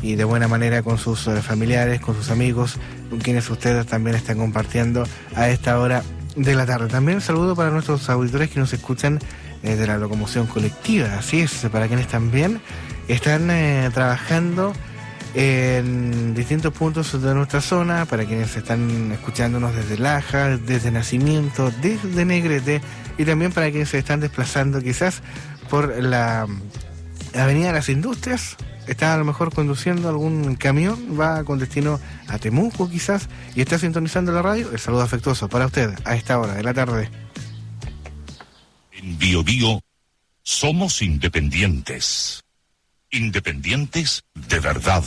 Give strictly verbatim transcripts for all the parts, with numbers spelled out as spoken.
y de buena manera con sus eh, familiares, con sus amigos, con quienes ustedes también están compartiendo a esta hora de la tarde. También un saludo para nuestros auditores que nos escuchan eh, de la locomoción colectiva, así es, para quienes también están eh, trabajando en distintos puntos de nuestra zona, para quienes están escuchándonos desde Laja, desde Nacimiento, desde Negrete, y también para quienes se están desplazando quizás por la Avenida de las Industrias. Está a lo mejor conduciendo algún camión, va con destino a Temuco quizás, y está sintonizando la radio. El saludo afectuoso para usted a esta hora de la tarde. En Bio Bio somos independientes. Independientes de verdad.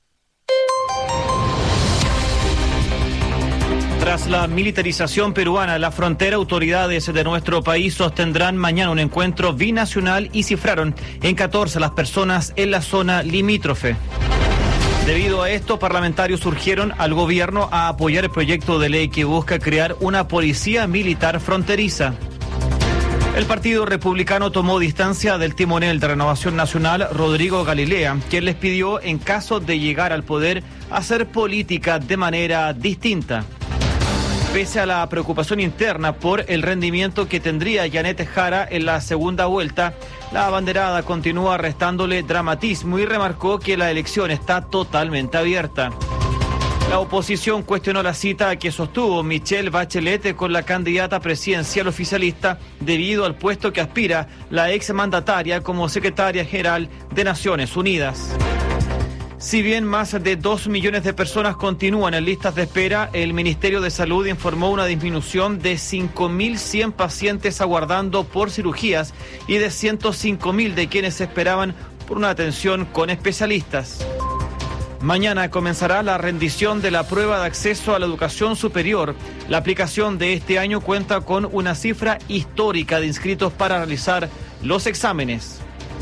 Tras la militarización peruana, la frontera, autoridades de nuestro país sostendrán mañana un encuentro binacional y cifraron en catorce las personas en la zona limítrofe. Debido a esto, parlamentarios urgieron al gobierno a apoyar el proyecto de ley que busca crear una policía militar fronteriza. El Partido Republicano tomó distancia del timonel de Renovación Nacional, Rodrigo Galilea, quien les pidió, en caso de llegar al poder, hacer política de manera distinta. Pese a la preocupación interna por el rendimiento que tendría Yanet Jara en la segunda vuelta, la abanderada continúa restándole dramatismo y remarcó que la elección está totalmente abierta. La oposición cuestionó la cita que sostuvo Michelle Bachelet con la candidata presidencial oficialista debido al puesto que aspira la exmandataria como secretaria general de Naciones Unidas. Si bien más de dos millones de personas continúan en listas de espera, el Ministerio de Salud informó una disminución de cinco mil cien pacientes aguardando por cirugías y de ciento cinco mil de quienes esperaban por una atención con especialistas. Mañana comenzará la rendición de la prueba de acceso a la educación superior. La aplicación de este año cuenta con una cifra histórica de inscritos para realizar los exámenes.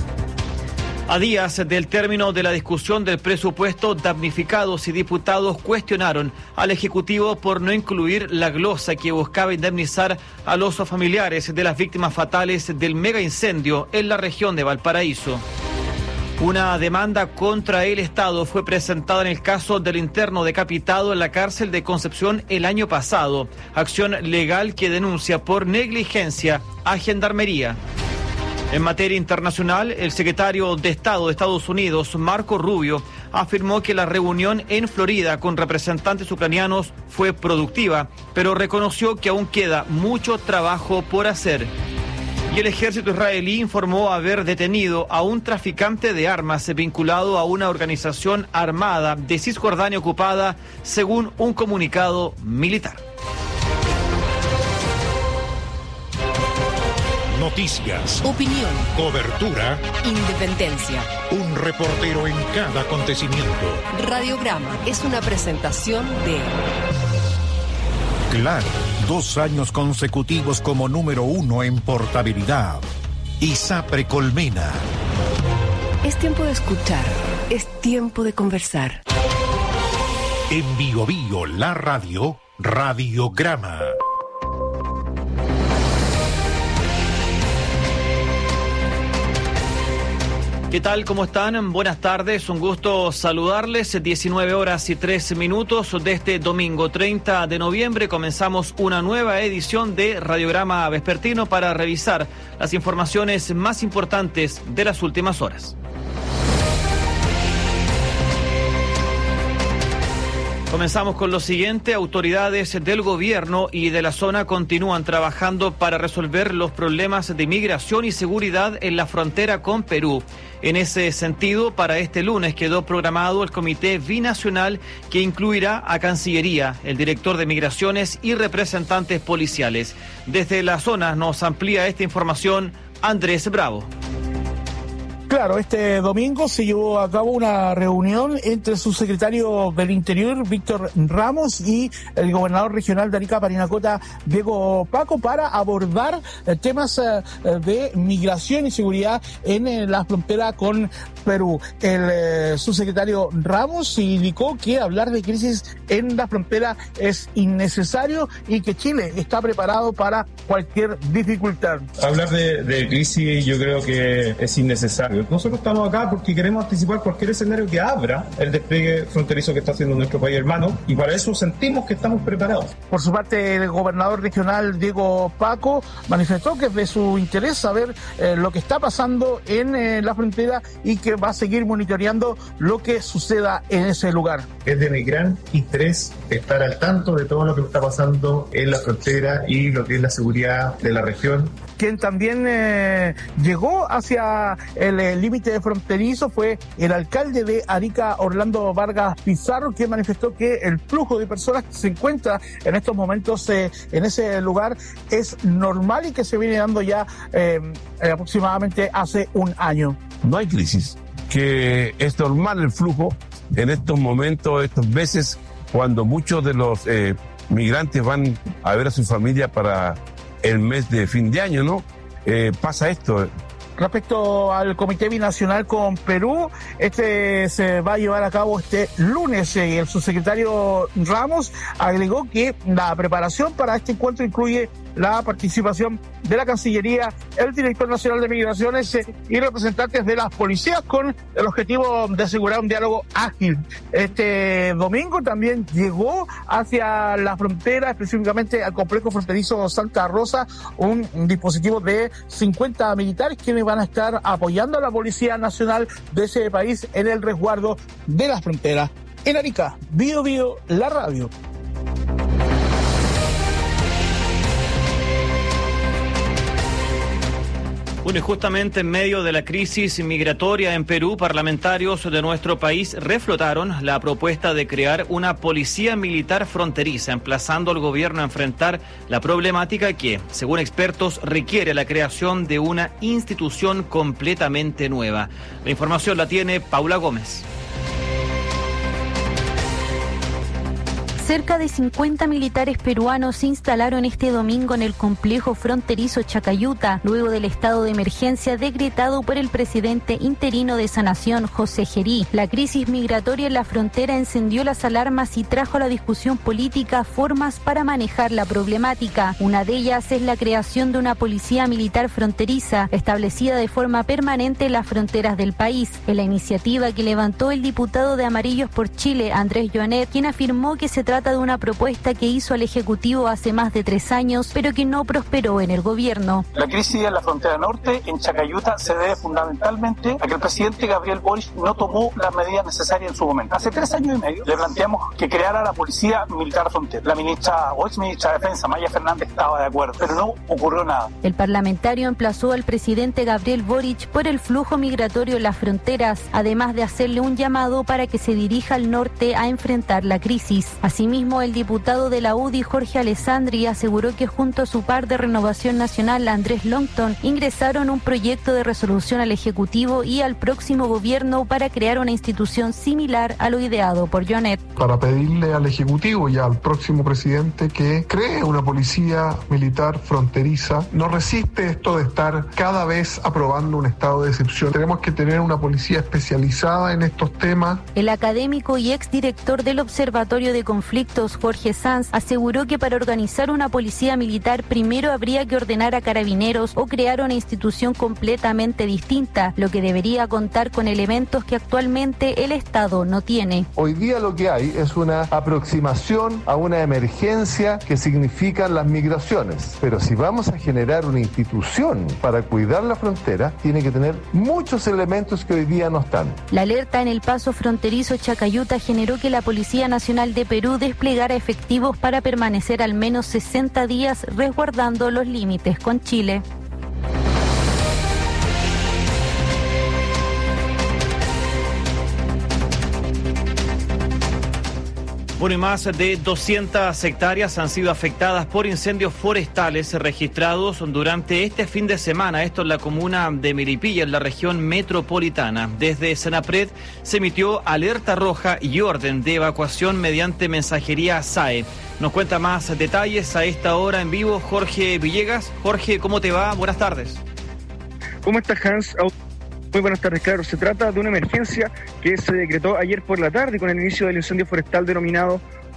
A días del término de la discusión del presupuesto, damnificados y diputados cuestionaron al Ejecutivo por no incluir la glosa que buscaba indemnizar a los familiares de las víctimas fatales del mega incendio en la región de Valparaíso. Una demanda contra el Estado fue presentada en el caso del interno decapitado en la cárcel de Concepción el año pasado. Acción legal que denuncia por negligencia a Gendarmería. En materia internacional, el secretario de Estado de Estados Unidos, Marco Rubio, afirmó que la reunión en Florida con representantes ucranianos fue productiva, pero reconoció que aún queda mucho trabajo por hacer. Y el ejército israelí informó haber detenido a un traficante de armas vinculado a una organización armada de Cisjordania ocupada, según un comunicado militar. Noticias, opinión, cobertura, independencia. Un reportero en cada acontecimiento. Radiograma es una presentación de Claro, dos años consecutivos como número uno en portabilidad. ISAPRE Colmena. Es tiempo de escuchar, es tiempo de conversar. En Bio Bio, la radio, Radiograma. ¿Qué tal? ¿Cómo están? Buenas tardes, un gusto saludarles. diecinueve horas y tres minutos de este domingo treinta de noviembre comenzamos una nueva edición de Radiograma Vespertino para revisar las informaciones más importantes de las últimas horas. Comenzamos con lo siguiente. Autoridades del gobierno y de la zona continúan trabajando para resolver los problemas de migración y seguridad en la frontera con Perú. En ese sentido, para este lunes quedó programado el comité binacional que incluirá a Cancillería, el director de Migraciones y representantes policiales. Desde la zona nos amplía esta información Andrés Bravo. Claro, este domingo se llevó a cabo una reunión entre el subsecretario del Interior, Víctor Ramos, y el gobernador regional de Arica, Parinacota, Diego Paco, para abordar temas de migración y seguridad en la frontera con Perú. El subsecretario Ramos indicó que hablar de crisis en la frontera es innecesario y que Chile está preparado para cualquier dificultad. Hablar de, de crisis yo creo que es innecesario. escenario. Nosotros estamos acá porque queremos anticipar cualquier escenario que abra el despliegue fronterizo que está haciendo nuestro país hermano, y para eso sentimos que estamos preparados. Por su parte, el gobernador regional Diego Paco manifestó que es de su interés saber eh, lo que está pasando en eh, la frontera y que va a seguir monitoreando lo que suceda en ese lugar. Es de mi gran interés estar al tanto de todo lo que está pasando en la frontera y lo que es la seguridad de la región. Quien también eh, llegó hacia el límite fronterizo fue el alcalde de Arica, Orlando Vargas Pizarro, quien manifestó que el flujo de personas que se encuentra en estos momentos eh, en ese lugar es normal y que se viene dando ya eh, aproximadamente hace un año. No hay crisis, que es normal el flujo en estos momentos, estos meses, cuando muchos de los eh, migrantes van a ver a su familia para el mes de fin de año, ¿no? Eh, pasa esto. Respecto al Comité Binacional con Perú, este se va a llevar a cabo este lunes y el subsecretario Ramos agregó que la preparación para este encuentro incluye la participación de la Cancillería, el Director Nacional de Migraciones y representantes de las policías con el objetivo de asegurar un diálogo ágil. Este domingo también llegó hacia la frontera, específicamente al complejo fronterizo Santa Rosa, un dispositivo de cincuenta militares quienes van a estar apoyando a la Policía Nacional de ese país en el resguardo de las fronteras. En Arica, Bio Bio, la radio. Bueno, y justamente en medio de la crisis migratoria en Perú, parlamentarios de nuestro país reflotaron la propuesta de crear una policía militar fronteriza, emplazando al gobierno a enfrentar la problemática que, según expertos, requiere la creación de una institución completamente nueva. La información la tiene Paula Gómez. Cerca de cincuenta militares peruanos se instalaron este domingo en el complejo fronterizo Chacayuta, luego del estado de emergencia decretado por el presidente interino de esa nación, José Gerí. La crisis migratoria en la frontera encendió las alarmas y trajo a la discusión política formas para manejar la problemática. Una de ellas es la creación de una policía militar fronteriza, establecida de forma permanente en las fronteras del país. En la iniciativa que levantó el diputado de Amarillos por Chile, Andrés Joanet, quien afirmó que se trata de una propuesta que hizo el Ejecutivo hace más de tres años, pero que no prosperó en el gobierno. La crisis en la frontera norte, en Chacayuta, se debe fundamentalmente a que el presidente Gabriel Boric no tomó las medidas necesarias en su momento. Hace tres años y medio le planteamos que creara la Policía Militar Frontera. La ministra o ex ministra de Defensa, Maya Fernández, estaba de acuerdo, pero no ocurrió nada. El parlamentario emplazó al presidente Gabriel Boric por el flujo migratorio en las fronteras, además de hacerle un llamado para que se dirija al norte a enfrentar la crisis. Asimismo, el diputado de la U D I, Jorge Alessandri, aseguró que junto a su par de Renovación Nacional, Andrés Longton, ingresaron un proyecto de resolución al Ejecutivo y al próximo gobierno para crear una institución similar a lo ideado por Joanet. Para pedirle al Ejecutivo y al próximo presidente que cree una policía militar fronteriza. No resiste esto de estar cada vez aprobando un estado de excepción. Tenemos que tener una policía especializada en estos temas. El académico y exdirector del Observatorio de Conflictos, Jorge Sanz, aseguró que para organizar una policía militar primero habría que ordenar a carabineros o crear una institución completamente distinta, lo que debería contar con elementos que actualmente el Estado no tiene. Hoy día lo que hay es una aproximación a una emergencia que significan las migraciones, pero si vamos a generar una institución para cuidar la frontera, tiene que tener muchos elementos que hoy día no están. La alerta en el paso fronterizo Chacayuta generó que la Policía Nacional de Perú desplegara efectivos para permanecer al menos sesenta días resguardando los límites con Chile. Bueno, y más de doscientas hectáreas han sido afectadas por incendios forestales registrados durante este fin de semana. Esto en la comuna de Milipilla, en la región metropolitana. Desde Senapred se emitió alerta roja y orden de evacuación mediante mensajería S A E. Nos cuenta más detalles a esta hora en vivo Jorge Villegas. Jorge, ¿cómo te va? Buenas tardes. ¿Cómo estás, Hans? Muy buenas tardes, claro. Se trata de una emergencia que se decretó ayer por la tarde con el inicio del incendio forestal denominado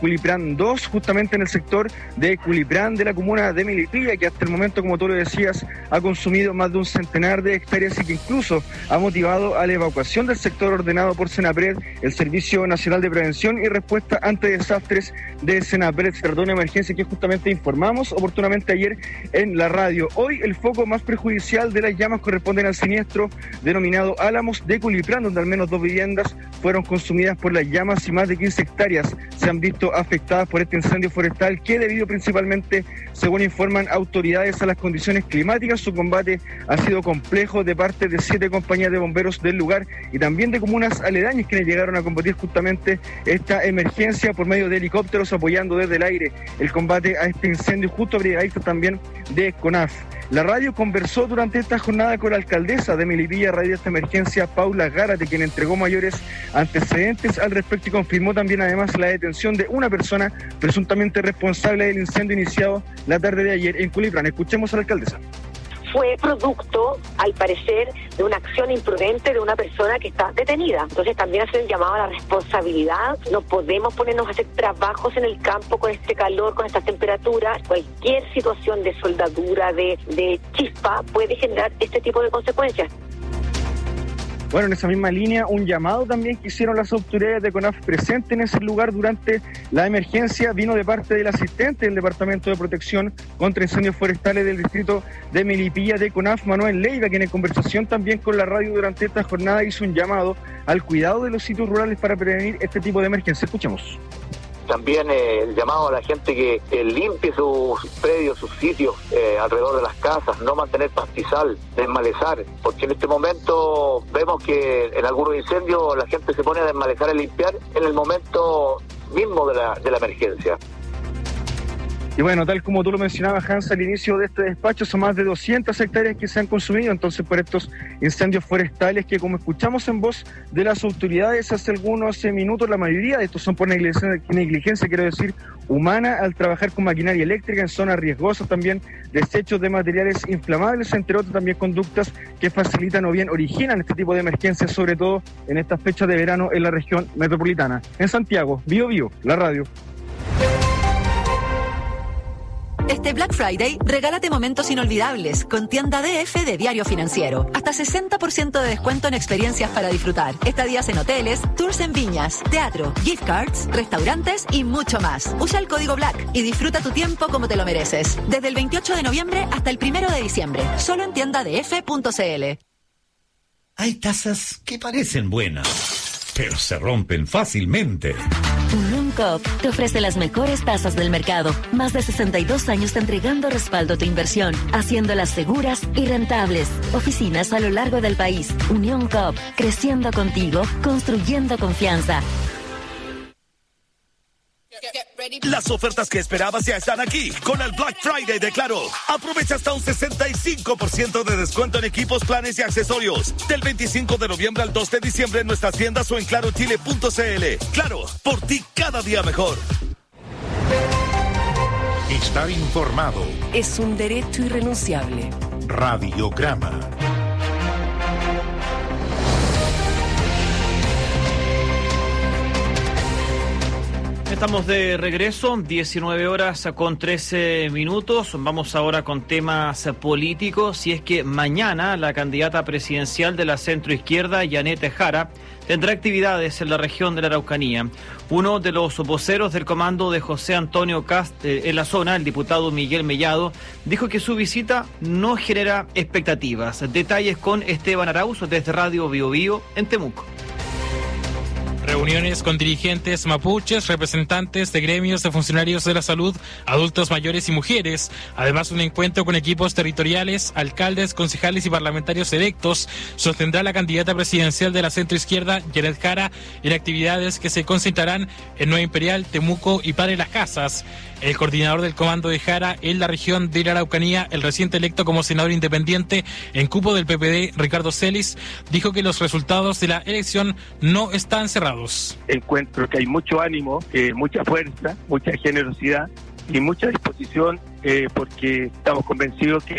Culiprán dos, justamente en el sector de Culiprán de la comuna de Melipilla, que hasta el momento, como tú lo decías, ha consumido más de un centenar de hectáreas y que incluso ha motivado a la evacuación del sector ordenado por Senapred, el Servicio Nacional de Prevención y Respuesta ante Desastres de Senapred, perdón, emergencia que justamente informamos oportunamente ayer en la radio. Hoy el foco más perjudicial de las llamas corresponden al siniestro denominado Álamos de Culiprán, donde al menos dos viviendas fueron consumidas por las llamas y más de quince hectáreas se han visto afectadas por este incendio forestal que, debido principalmente, según informan autoridades, a las condiciones climáticas, su combate ha sido complejo de parte de siete compañías de bomberos del lugar y también de comunas aledañas, quienes llegaron a combatir justamente esta emergencia por medio de helicópteros, apoyando desde el aire el combate a este incendio, justo brigadistas también de CONAF. La radio conversó durante esta jornada con la alcaldesa de Melipilla, a raíz de esta emergencia, Paula Gárate, quien entregó mayores antecedentes al respecto y confirmó también además la detención de una persona presuntamente responsable del incendio iniciado la tarde de ayer en Culiprán. Escuchemos a la alcaldesa. Fue producto, al parecer, de una acción imprudente de una persona que está detenida. Entonces también hace un llamado a la responsabilidad. No podemos ponernos a hacer trabajos en el campo con este calor, con estas temperaturas. Cualquier situación de soldadura, de, de chispa, puede generar este tipo de consecuencias. Bueno, en esa misma línea, un llamado también que hicieron las autoridades de CONAF presentes en ese lugar durante la emergencia vino de parte del asistente del Departamento de Protección contra Incendios Forestales del distrito de Melipilla de CONAF, Manuel Leiva, quien en conversación también con la radio durante esta jornada hizo un llamado al cuidado de los sitios rurales para prevenir este tipo de emergencia. Escuchemos. También eh, el llamado a la gente que eh, limpie sus predios, sus sitios eh, alrededor de las casas, no mantener pastizal, desmalezar, porque en este momento vemos que en algunos incendios la gente se pone a desmalezar y limpiar en el momento mismo de la, de la emergencia. Y bueno, tal como tú lo mencionabas, Hans, al inicio de este despacho, son más de doscientas hectáreas que se han consumido entonces por estos incendios forestales que, como escuchamos en voz de las autoridades hace algunos minutos, la mayoría de estos son por negligencia, negligencia, quiero decir, humana, al trabajar con maquinaria eléctrica en zonas riesgosas, también desechos de materiales inflamables, entre otras también conductas que facilitan o bien originan este tipo de emergencias, sobre todo en estas fechas de verano en la región metropolitana. En Santiago, Bio Bio, la radio. Este Black Friday, regálate momentos inolvidables con Tienda D F de Diario Financiero. Hasta sesenta por ciento de descuento en experiencias para disfrutar. Estadías en hoteles, tours en viñas, teatro, gift cards, restaurantes y mucho más. Usa el código Black y disfruta tu tiempo como te lo mereces. Desde el veintiocho de noviembre hasta el primero de diciembre. Solo en tienda d f punto c l. Hay tazas que parecen buenas, pero se rompen fácilmente. Unión Coop te ofrece las mejores tasas del mercado. Más de sesenta y dos años entregando respaldo a tu inversión, haciéndolas seguras y rentables. Oficinas a lo largo del país. Unión Coop, creciendo contigo, construyendo confianza. Las ofertas que esperabas ya están aquí con el Black Friday de Claro. Aprovecha hasta un sesenta y cinco por ciento de descuento en equipos, planes y accesorios. Del veinticinco de noviembre al dos de diciembre en nuestras tiendas o en claro chile punto c l. Claro, por ti cada día mejor. Estar informado es un derecho irrenunciable. Radiograma. Estamos de regreso, diecinueve horas con trece minutos. Vamos ahora con temas políticos. Y es que mañana la candidata presidencial de la centroizquierda, Janet Jara, tendrá actividades en la región de la Araucanía. Uno de los voceros del comando de José Antonio Kast eh, en la zona, el diputado Miguel Mellado, dijo que su visita no genera expectativas. Detalles con Esteban Arauz desde Radio Bio Bio en Temuco. Reuniones con dirigentes mapuches, representantes de gremios de funcionarios de la salud, adultos mayores y mujeres. Además, un encuentro con equipos territoriales, alcaldes, concejales y parlamentarios electos sostendrá la candidata presidencial de la centroizquierda, Janet Jara, en actividades que se concentrarán en Nueva Imperial, Temuco y Padre Las Casas. El coordinador del comando de Jara en la región de la Araucanía, el reciente electo como senador independiente en cupo del P P D, Ricardo Celis, dijo que los resultados de la elección no están cerrados. Encuentro que hay mucho ánimo, eh, mucha fuerza, mucha generosidad y mucha disposición, eh, porque estamos convencidos que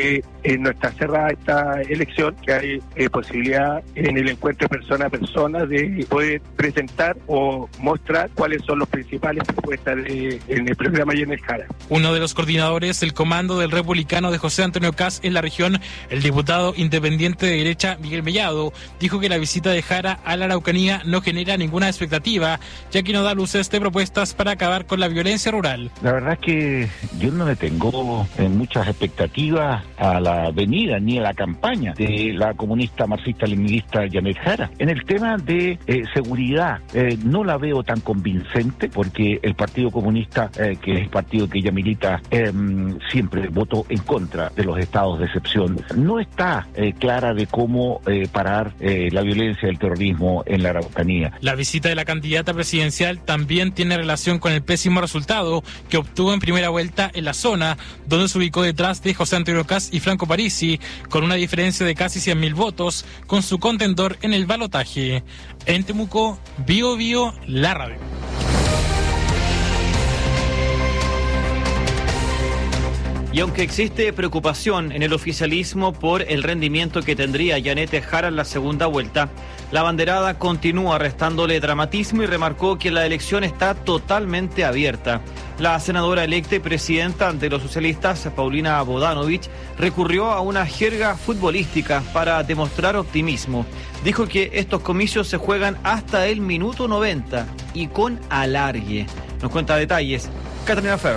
eh, no está cerrada esta elección, que hay eh, posibilidad en el encuentro persona a persona de poder presentar o mostrar cuáles son las principales propuestas de, en el programa Janet Jara. Uno de los coordinadores del comando del republicano de José Antonio Kast en la región, el diputado independiente de derecha Miguel Mellado, dijo que la visita de Jara a la Araucanía no genera ninguna expectativa, ya que no da luces de propuestas para acabar con la violencia rural. La verdad es que yo no le tengo eh, muchas expectativas a la venida ni a la campaña de la comunista marxista-leninista Janet Jara. En el tema de eh, seguridad, eh, no la veo tan convincente, porque el Partido Comunista, eh, que es el partido que ella milita, eh, siempre votó en contra de los estados de excepción. No está eh, clara de cómo eh, parar eh, la violencia del terrorismo en la Araucanía. La visita de la candidata presidencial también tiene relación con el pésimo resultado que obtuvo en primera vuelta en la zona, donde se ubicó detrás de José Antonio Kast y Franco Parisi, con una diferencia de casi cien mil votos, con su contendor en el balotaje. En Temuco, Bio Bio, la radio. Y aunque existe preocupación en el oficialismo por el rendimiento que tendría Janet Jara en la segunda vuelta, la banderada continúa restándole dramatismo y remarcó que la elección está totalmente abierta. La senadora electa y presidenta de los socialistas, Paulina Bodanovich, recurrió a una jerga futbolística para demostrar optimismo. Dijo que estos comicios se juegan hasta el minuto noventa y con alargue. Nos cuenta detalles Catalina Ferro.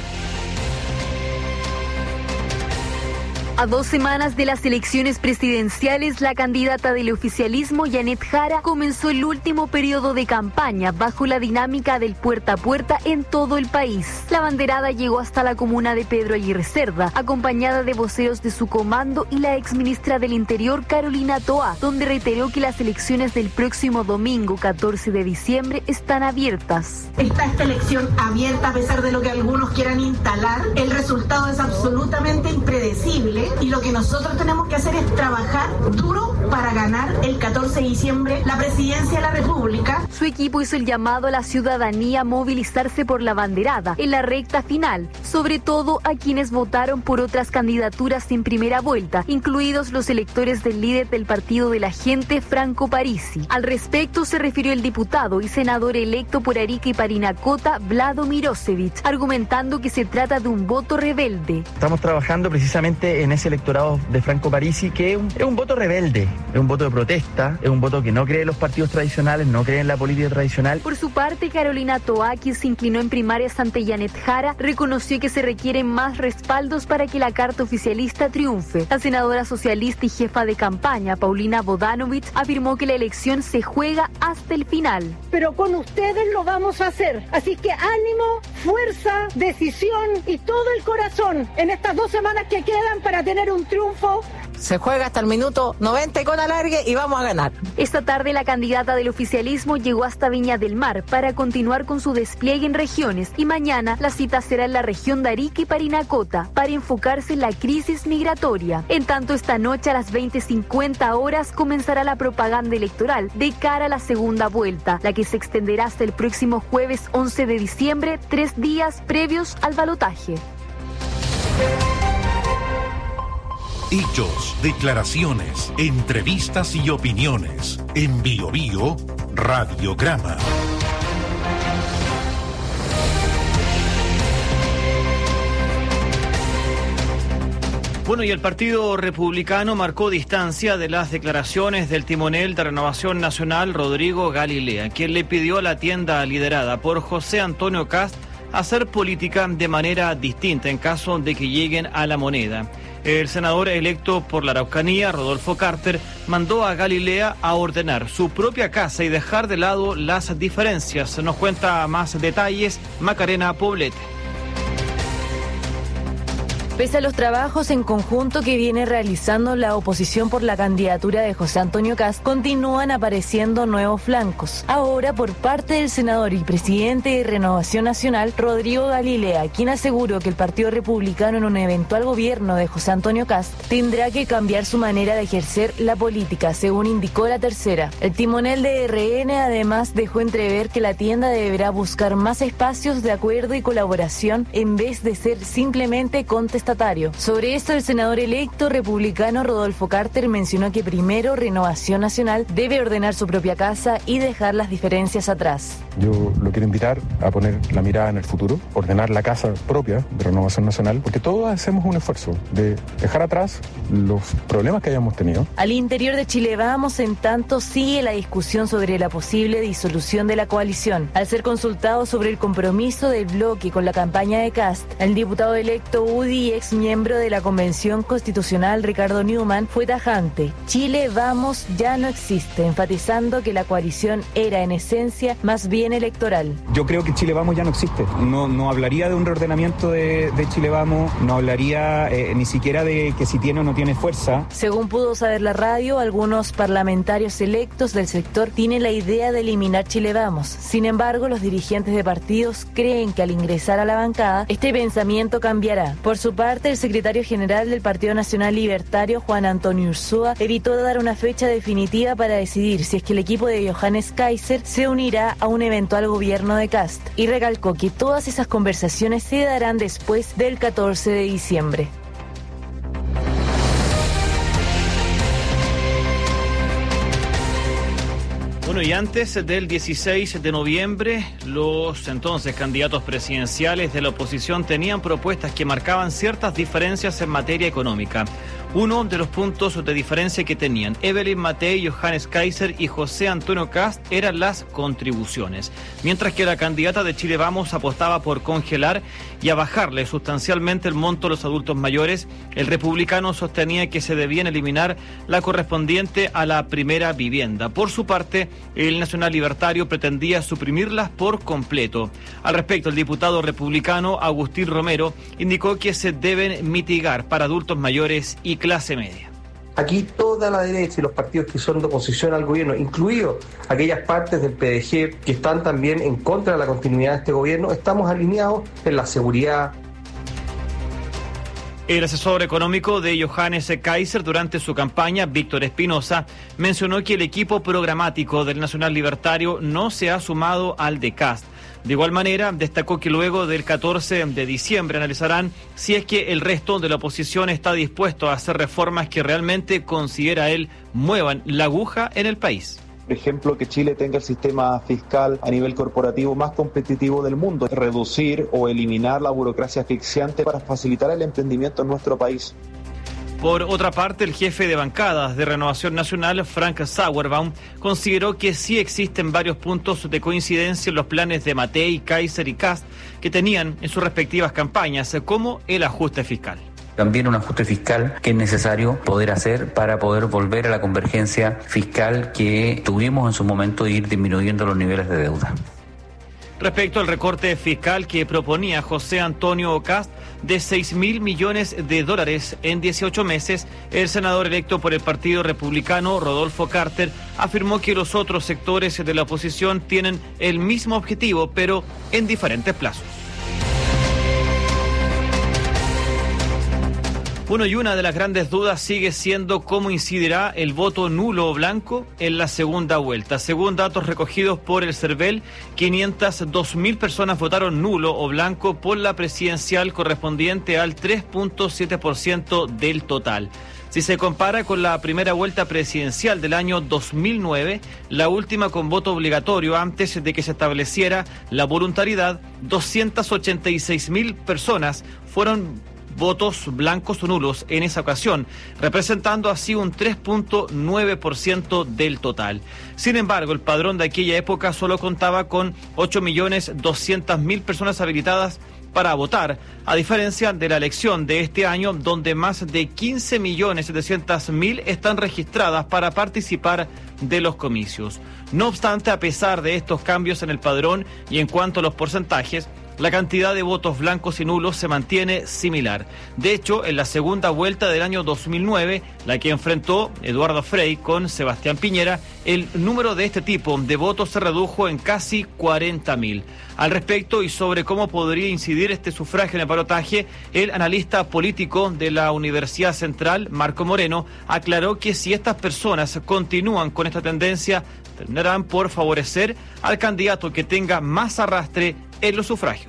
A dos semanas de las elecciones presidenciales, la candidata del oficialismo, Janet Jara, comenzó el último periodo de campaña bajo la dinámica del puerta a puerta en todo el país. La banderada llegó hasta la comuna de Pedro Aguirre Cerda, acompañada de voceros de su comando y la exministra del Interior, Carolina Toá, donde reiteró que las elecciones del próximo domingo, catorce de diciembre, están abiertas. Está esta elección abierta a pesar de lo que algunos quieran instalar. El resultado es absolutamente impredecible. Y lo que nosotros tenemos que hacer es trabajar duro para ganar el catorce de diciembre la presidencia de la República. Su equipo hizo el llamado a la ciudadanía a movilizarse por la banderada en la recta final, sobre todo a quienes votaron por otras candidaturas en primera vuelta, incluidos los electores del líder del Partido de la Gente, Franco Parisi. Al respecto se refirió el diputado y senador electo por Arica y Parinacota, Vlado Mirosevic, argumentando que se trata de un voto rebelde. Estamos trabajando precisamente en ese electorado de Franco Parisi, que es un, es un voto rebelde, es un voto de protesta, es un voto que no cree en los partidos tradicionales, no cree en la política tradicional. Por su parte, Carolina Toá, quien se inclinó en primarias ante Janet Jara, reconoció que se requieren más respaldos para que la carta oficialista triunfe. La senadora socialista y jefa de campaña, Paulina Bodanovich, afirmó que la elección se juega hasta el final. Pero con ustedes lo vamos a hacer, así que ánimo, fuerza, decisión y todo el corazón en estas dos semanas que quedan para tener un triunfo. Se juega hasta el minuto noventa con alargue y vamos a ganar. Esta tarde la candidata del oficialismo llegó hasta Viña del Mar para continuar con su despliegue en regiones y mañana la cita será en la región de Arica y Parinacota para enfocarse en la crisis migratoria. En tanto, esta noche a las veinte cincuenta horas comenzará la propaganda electoral de cara a la segunda vuelta, la que se extenderá hasta el próximo jueves once de diciembre, tres días previos al balotaje. Hechos, declaraciones, entrevistas y opiniones. En Bio Bio, Radiograma. Bueno, y el Partido Republicano marcó distancia de las declaraciones del timonel de Renovación Nacional, Rodrigo Galilea, quien le pidió a la tienda liderada por José Antonio Kast hacer política de manera distinta en caso de que lleguen a la moneda. El senador electo por la Araucanía, Rodolfo Carter, mandó a Galilea a ordenar su propia casa y dejar de lado las diferencias. Nos cuenta más detalles Macarena Poblete. Pese a los trabajos en conjunto que viene realizando la oposición por la candidatura de José Antonio Kast, continúan apareciendo nuevos flancos. Ahora por parte del senador y presidente de Renovación Nacional, Rodrigo Galilea, quien aseguró que el Partido Republicano en un eventual gobierno de José Antonio Kast tendrá que cambiar su manera de ejercer la política, según indicó la tercera. El timonel de R N además dejó entrever que la tienda deberá buscar más espacios de acuerdo y colaboración en vez de ser simplemente contestación contestatario. Sobre esto, el senador electo republicano Rodolfo Carter mencionó que primero Renovación Nacional debe ordenar su propia casa y dejar las diferencias atrás. Yo lo quiero invitar a poner la mirada en el futuro, ordenar la casa propia de Renovación Nacional, porque todos hacemos un esfuerzo de dejar atrás los problemas que hayamos tenido. Al interior de Chile Vamos, en tanto, sigue la discusión sobre la posible disolución de la coalición. Al ser consultado sobre el compromiso del bloque con la campaña de Kast, el diputado electo U D I y ex miembro de la Convención Constitucional Ricardo Newman fue tajante. Chile Vamos ya no existe, enfatizando que la coalición era en esencia más bien electoral. Yo creo que Chile Vamos ya no existe. No, no hablaría de un reordenamiento de, de Chile Vamos, no hablaría eh, ni siquiera de que si tiene o no tiene fuerza. Según pudo saber la radio, algunos parlamentarios electos del sector tienen la idea de eliminar Chile Vamos. Sin embargo, los dirigentes de partidos creen que al ingresar a la bancada, este pensamiento cambiará. Por su parte, el secretario general del Partido Nacional Libertario, Juan Antonio Ursúa, evitó dar una fecha definitiva para decidir si es que el equipo de Johannes Kaiser se unirá a un eventual gobierno de Kast, y recalcó que todas esas conversaciones se darán después del catorce de diciembre. Bueno, y antes del dieciséis de noviembre, los entonces candidatos presidenciales de la oposición tenían propuestas que marcaban ciertas diferencias en materia económica. Uno de los puntos de diferencia que tenían Evelyn Matei, Johannes Kaiser y José Antonio Kast eran las contribuciones. Mientras que la candidata de Chile Vamos apostaba por congelar y a bajarle sustancialmente el monto a los adultos mayores, el republicano sostenía que se debían eliminar la correspondiente a la primera vivienda. Por su parte, el nacional libertario pretendía suprimirlas por completo. Al respecto, el diputado republicano Agustín Romero indicó que se deben mitigar para adultos mayores y clase media. Aquí toda la derecha y los partidos que son de oposición al gobierno, incluidos aquellas partes del P D G que están también en contra de la continuidad de este gobierno, estamos alineados en la seguridad. El asesor económico de Johannes Kaiser durante su campaña, Víctor Espinosa, mencionó que el equipo programático del Nacional Libertario no se ha sumado al de Kast. De igual manera, destacó que luego del catorce de diciembre analizarán si es que el resto de la oposición está dispuesto a hacer reformas que realmente, considera él, muevan la aguja en el país. Por ejemplo, que Chile tenga el sistema fiscal a nivel corporativo más competitivo del mundo, reducir o eliminar la burocracia asfixiante para facilitar el emprendimiento en nuestro país. Por otra parte, el jefe de bancadas de Renovación Nacional, Frank Sauerbaum, consideró que sí existen varios puntos de coincidencia en los planes de Matei, Kaiser y Kast que tenían en sus respectivas campañas, como el ajuste fiscal. También un ajuste fiscal que es necesario poder hacer para poder volver a la convergencia fiscal que tuvimos en su momento y ir disminuyendo los niveles de deuda. Respecto al recorte fiscal que proponía José Antonio Kast de seis mil millones de dólares en dieciocho meses, el senador electo por el Partido Republicano, Rodolfo Carter, afirmó que los otros sectores de la oposición tienen el mismo objetivo, pero en diferentes plazos. Bueno, y una de las grandes dudas sigue siendo cómo incidirá el voto nulo o blanco en la segunda vuelta. Según datos recogidos por el CERVEL, quinientas dos mil personas votaron nulo o blanco por la presidencial, correspondiente al tres punto siete por ciento del total. Si se compara con la primera vuelta presidencial del año dos mil nueve, la última con voto obligatorio antes de que se estableciera la voluntariedad, doscientas ochenta y seis mil personas fueron votos blancos o nulos en esa ocasión, representando así un tres punto nueve por ciento del total. Sin embargo, el padrón de aquella época solo contaba con ocho millones doscientas mil personas habilitadas para votar, a diferencia de la elección de este año, donde más de quince millones setecientas mil están registradas para participar de los comicios. No obstante, a pesar de estos cambios en el padrón y en cuanto a los porcentajes, la cantidad de votos blancos y nulos se mantiene similar. De hecho, en la segunda vuelta del año dos mil nueve, la que enfrentó Eduardo Frei con Sebastián Piñera, el número de este tipo de votos se redujo en casi cuarenta mil. Al respecto y sobre cómo podría incidir este sufragio en el balotaje, el analista político de la Universidad Central, Marco Moreno, aclaró que si estas personas continúan con esta tendencia, terminarán por favorecer al candidato que tenga más arrastre en los sufragios.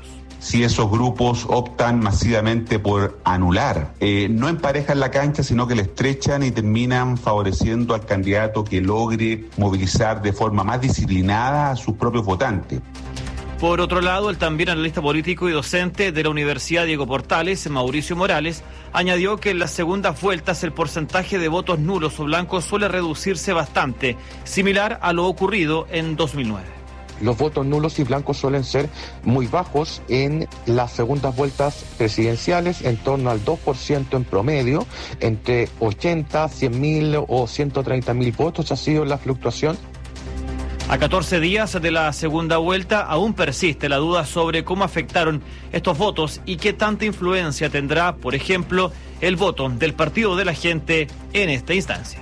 si esos grupos optan masivamente por anular. Eh, no emparejan la cancha, sino que la estrechan y terminan favoreciendo al candidato que logre movilizar de forma más disciplinada a sus propios votantes. Por otro lado, el también analista político y docente de la Universidad Diego Portales, Mauricio Morales, añadió que en las segundas vueltas el porcentaje de votos nulos o blancos suele reducirse bastante, similar a lo ocurrido en dos mil nueve. Los votos nulos y blancos suelen ser muy bajos en las segundas vueltas presidenciales, en torno al dos por ciento en promedio, entre ochenta, cien mil o ciento treinta mil votos ha sido la fluctuación. A catorce días de la segunda vuelta aún persiste la duda sobre cómo afectaron estos votos y qué tanta influencia tendrá, por ejemplo, el voto del Partido de la Gente en esta instancia.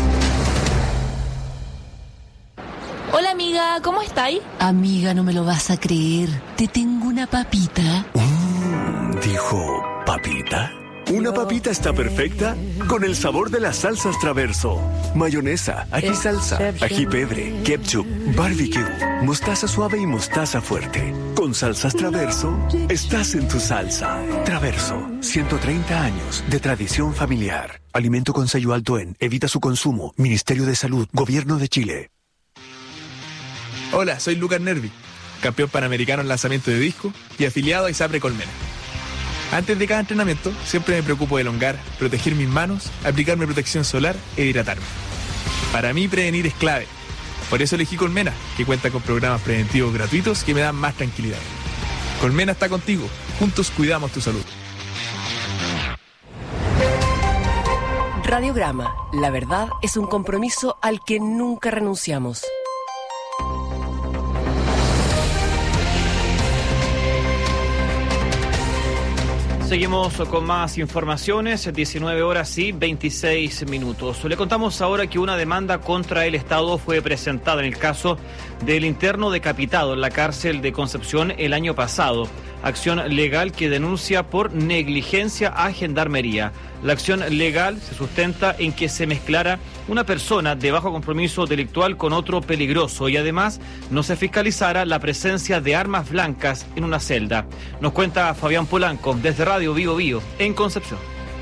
Hola amiga, ¿cómo estáis? Amiga, no me lo vas a creer. Te tengo una papita. Mm, dijo, ¿papita? Una papita está perfecta con el sabor de las salsas Traverso. Mayonesa, ají salsa, ají pebre, ketchup, barbecue, mostaza suave y mostaza fuerte. Con salsas Traverso, estás en tu salsa. Traverso, ciento treinta años de tradición familiar. Alimento con sello alto en Evita su consumo. Ministerio de Salud, Gobierno de Chile. Hola, soy Lucas Nervi, campeón panamericano en lanzamiento de disco y afiliado a ISAPRE Colmena. Antes de cada entrenamiento, siempre me preocupo de elongar, proteger mis manos, aplicarme protección solar e hidratarme. Para mí, prevenir es clave. Por eso elegí Colmena, que cuenta con programas preventivos gratuitos que me dan más tranquilidad. Colmena está contigo. Juntos cuidamos tu salud. Radiograma. La verdad es un compromiso al que nunca renunciamos. Seguimos con más informaciones, diecinueve horas y veintiséis minutos. Le contamos ahora que una demanda contra el Estado fue presentada en el caso del interno decapitado en la cárcel de Concepción el año pasado. Acción legal que denuncia por negligencia a Gendarmería. La acción legal se sustenta en que se mezclara una persona de bajo compromiso delictual con otro peligroso y además no se fiscalizara la presencia de armas blancas en una celda. Nos cuenta Fabián Polanco desde Radio Bío Bío en Concepción.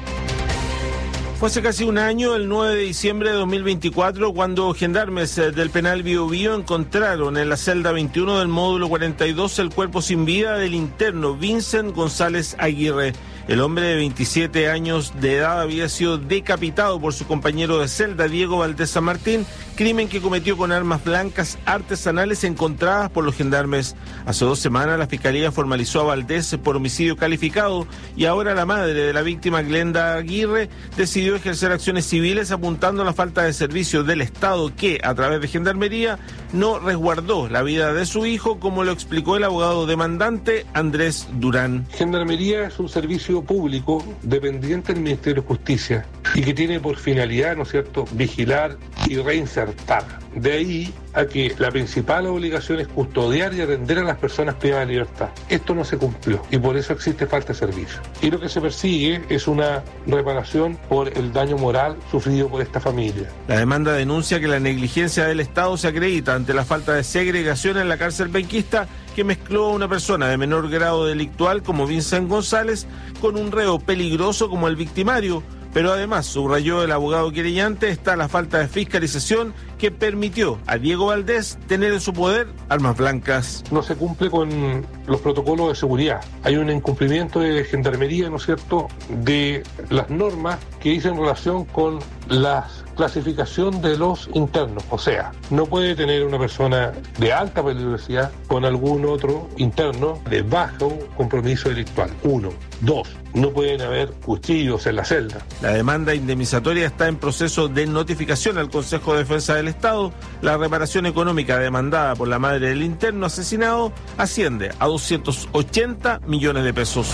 Fue hace casi un año, el nueve de diciembre de dos mil veinticuatro, cuando gendarmes del penal Bío Bío encontraron en la celda veintiuno del módulo cuarenta y dos el cuerpo sin vida del interno Vincent González Aguirre. El hombre de veintisiete años de edad había sido decapitado por su compañero de celda, Diego Valdés San Martín, crimen que cometió con armas blancas artesanales encontradas por los gendarmes. Hace dos semanas la Fiscalía formalizó a Valdés por homicidio calificado y ahora la madre de la víctima, Glenda Aguirre, decidió ejercer acciones civiles apuntando a la falta de servicio del Estado que, a través de Gendarmería, no resguardó la vida de su hijo, como lo explicó el abogado demandante Andrés Durán. Gendarmería es un servicio público dependiente del Ministerio de Justicia y que tiene por finalidad, ¿no es cierto?, vigilar y reinsertar. De ahí a que la principal obligación es custodiar y atender a las personas privadas de libertad. Esto no se cumplió y por eso existe falta de servicio. Y lo que se persigue es una reparación por el daño moral sufrido por esta familia. La demanda denuncia que la negligencia del Estado se acredita ante la falta de segregación en la cárcel penquista, que mezcló a una persona de menor grado delictual como Vincent González con un reo peligroso como el victimario. Pero además, subrayó el abogado querellante, está la falta de fiscalización que permitió a Diego Valdés tener en su poder armas blancas. No se cumple con los protocolos de seguridad. Hay un incumplimiento de Gendarmería, ¿no es cierto?, de las normas que dicen relación con la clasificación de los internos. O sea, no puede tener una persona de alta peligrosidad con algún otro interno de bajo compromiso delictual. Uno. Dos. No pueden haber cuchillos en la celda. La demanda indemnizatoria está en proceso de notificación al Consejo de Defensa del Estado. La reparación económica demandada por la madre del interno asesinado asciende a doscientos ochenta millones de pesos.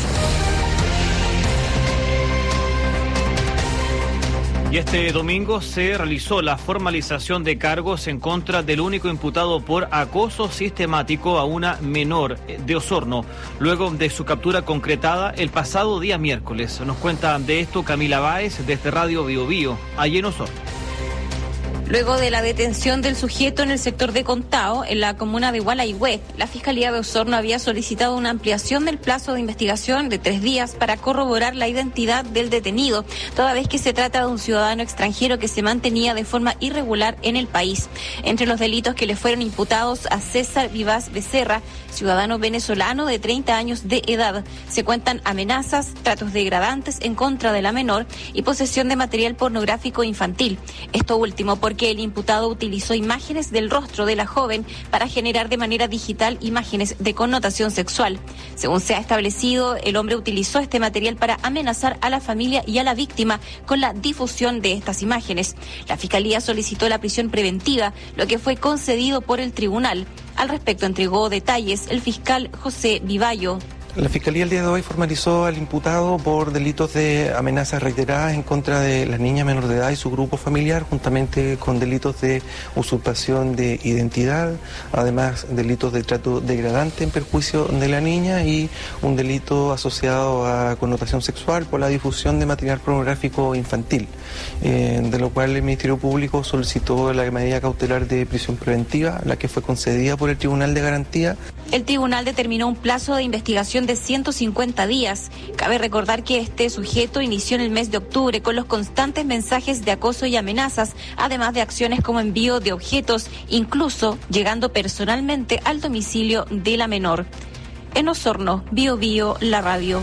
Y este domingo se realizó la formalización de cargos en contra del único imputado por acoso sistemático a una menor de Osorno, luego de su captura concretada el pasado día miércoles. Nos cuenta de esto Camila Báez desde Radio Bío Bío, allí en Osorno. Luego de la detención del sujeto en el sector de Contao, en la comuna de Gualeguaychú, la Fiscalía de Osorno había solicitado una ampliación del plazo de investigación de tres días para corroborar la identidad del detenido, toda vez que se trata de un ciudadano extranjero que se mantenía de forma irregular en el país. Entre los delitos que le fueron imputados a César Vivas Becerra, ciudadano venezolano de treinta años de edad, se cuentan amenazas, tratos degradantes en contra de la menor y posesión de material pornográfico infantil. Esto último porque que el imputado utilizó imágenes del rostro de la joven para generar de manera digital imágenes de connotación sexual. Según se ha establecido, el hombre utilizó este material para amenazar a la familia y a la víctima con la difusión de estas imágenes. La Fiscalía solicitó la prisión preventiva, lo que fue concedido por el tribunal. Al respecto entregó detalles el fiscal José Vivallo. La Fiscalía el día de hoy formalizó al imputado por delitos de amenazas reiteradas en contra de la niña menor de edad y su grupo familiar, juntamente con delitos de usurpación de identidad, además delitos de trato degradante en perjuicio de la niña y un delito asociado a connotación sexual por la difusión de material pornográfico infantil, eh, de lo cual el Ministerio Público solicitó la medida cautelar de prisión preventiva, la que fue concedida por el Tribunal de Garantía. El tribunal determinó un plazo de investigación de ciento cincuenta días. Cabe recordar que este sujeto inició en el mes de octubre con los constantes mensajes de acoso y amenazas, además de acciones como envío de objetos, incluso llegando personalmente al domicilio de la menor. En Osorno, Bio Bio, la radio.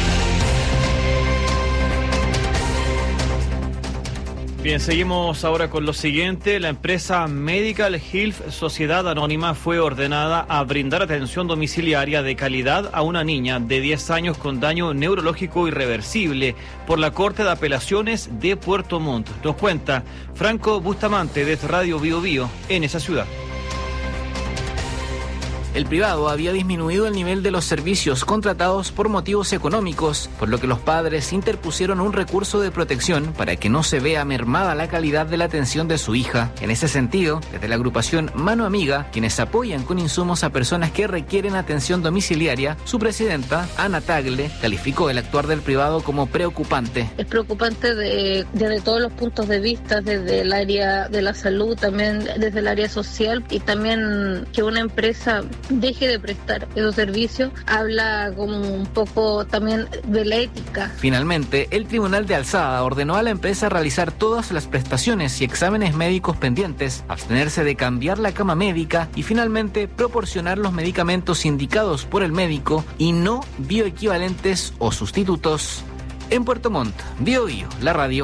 Bien, seguimos ahora con lo siguiente. La empresa Medical Health Sociedad Anónima fue ordenada a brindar atención domiciliaria de calidad a una niña de diez años con daño neurológico irreversible por la Corte de Apelaciones de Puerto Montt. Nos cuenta Franco Bustamante desde Radio Bio Bio en esa ciudad. El privado había disminuido el nivel de los servicios contratados por motivos económicos, por lo que los padres interpusieron un recurso de protección para que no se vea mermada la calidad de la atención de su hija. En ese sentido, desde la agrupación Mano Amiga, quienes apoyan con insumos a personas que requieren atención domiciliaria, su presidenta, Ana Tagle, calificó el actuar del privado como preocupante. Es preocupante de, desde todos los puntos de vista, desde el área de la salud, también desde el área social, y también que una empresa deje de prestar esos servicios, habla como un poco también de la ética. Finalmente, el Tribunal de Alzada ordenó a la empresa realizar todas las prestaciones y exámenes médicos pendientes, abstenerse de cambiar la cama médica y finalmente proporcionar los medicamentos indicados por el médico y no bioequivalentes o sustitutos. En Puerto Montt, Bio Bio, la radio.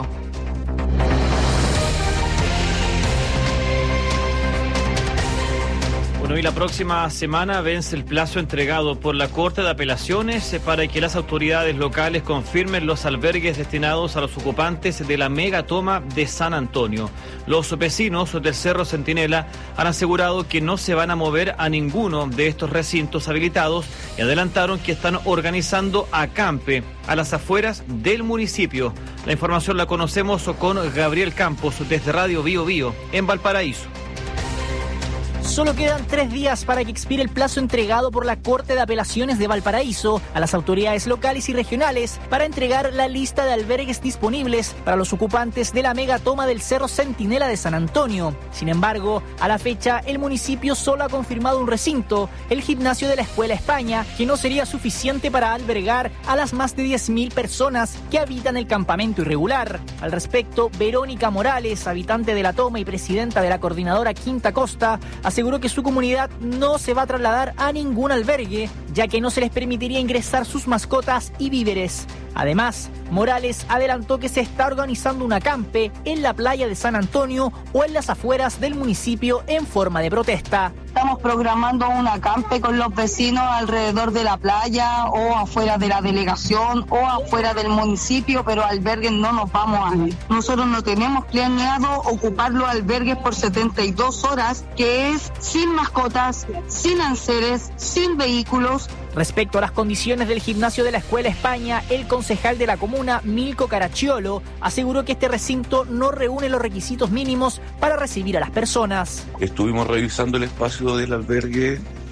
Bueno, y la próxima semana vence el plazo entregado por la Corte de Apelaciones para que las autoridades locales confirmen los albergues destinados a los ocupantes de la megatoma de San Antonio. Los vecinos del Cerro Centinela han asegurado que no se van a mover a ninguno de estos recintos habilitados y adelantaron que están organizando acampe a las afueras del municipio. La información la conocemos con Gabriel Campos desde Radio Bio Bio en Valparaíso. Solo quedan tres días para que expire el plazo entregado por la Corte de Apelaciones de Valparaíso a las autoridades locales y regionales para entregar la lista de albergues disponibles para los ocupantes de la megatoma del Cerro Centinela de San Antonio. Sin embargo, a la fecha, el municipio solo ha confirmado un recinto, el gimnasio de la Escuela España, que no sería suficiente para albergar a las más de diez mil personas que habitan el campamento irregular. Al respecto, Verónica Morales, habitante de la toma y presidenta de la coordinadora Quinta Costa, aseguró que su comunidad no se va a trasladar a ningún albergue, ya que no se les permitiría ingresar sus mascotas y víveres. Además, Morales adelantó que se está organizando un acampe en la playa de San Antonio o en las afueras del municipio en forma de protesta. Estamos programando un acampe con los vecinos alrededor de la playa o afuera de la delegación o afuera del municipio, pero albergues no nos vamos a ir. Nosotros no tenemos planeado ocupar los albergues por setenta y dos horas, que es sin mascotas, sin enseres, sin vehículos. Respecto a las condiciones del gimnasio de la Escuela España, el concejal de la comuna, Milko Caracciolo, aseguró que este recinto no reúne los requisitos mínimos para recibir a las personas. Estuvimos revisando el espacio del albergue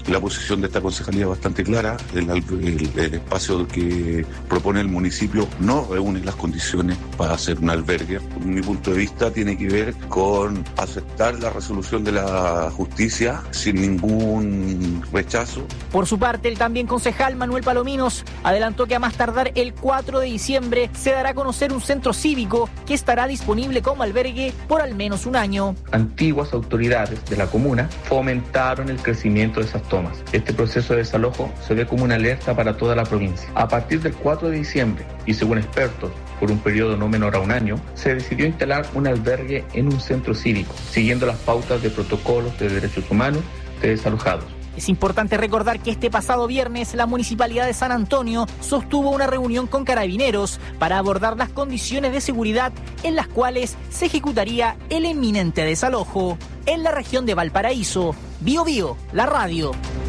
La posición de esta concejalía es bastante clara. El, el, el espacio que propone el municipio no reúne las condiciones para hacer un albergue. Mi punto de vista tiene que ver con aceptar la resolución de la justicia sin ningún rechazo. Por su parte, el también concejal Manuel Palominos adelantó que a más tardar el cuatro de diciembre se dará a conocer un centro cívico que estará disponible como albergue por al menos un año. Antiguas autoridades de la comuna fomentaron el crecimiento de esas tomas. Este proceso de desalojo se ve como una alerta para toda la provincia. A partir del cuatro de diciembre, y según expertos, por un periodo no menor a un año, se decidió instalar un albergue en un centro cívico, siguiendo las pautas de protocolos de derechos humanos de desalojados. Es importante recordar que este pasado viernes la Municipalidad de San Antonio sostuvo una reunión con carabineros para abordar las condiciones de seguridad en las cuales se ejecutaría el inminente desalojo. En la región de Valparaíso, Bio Bio, la radio.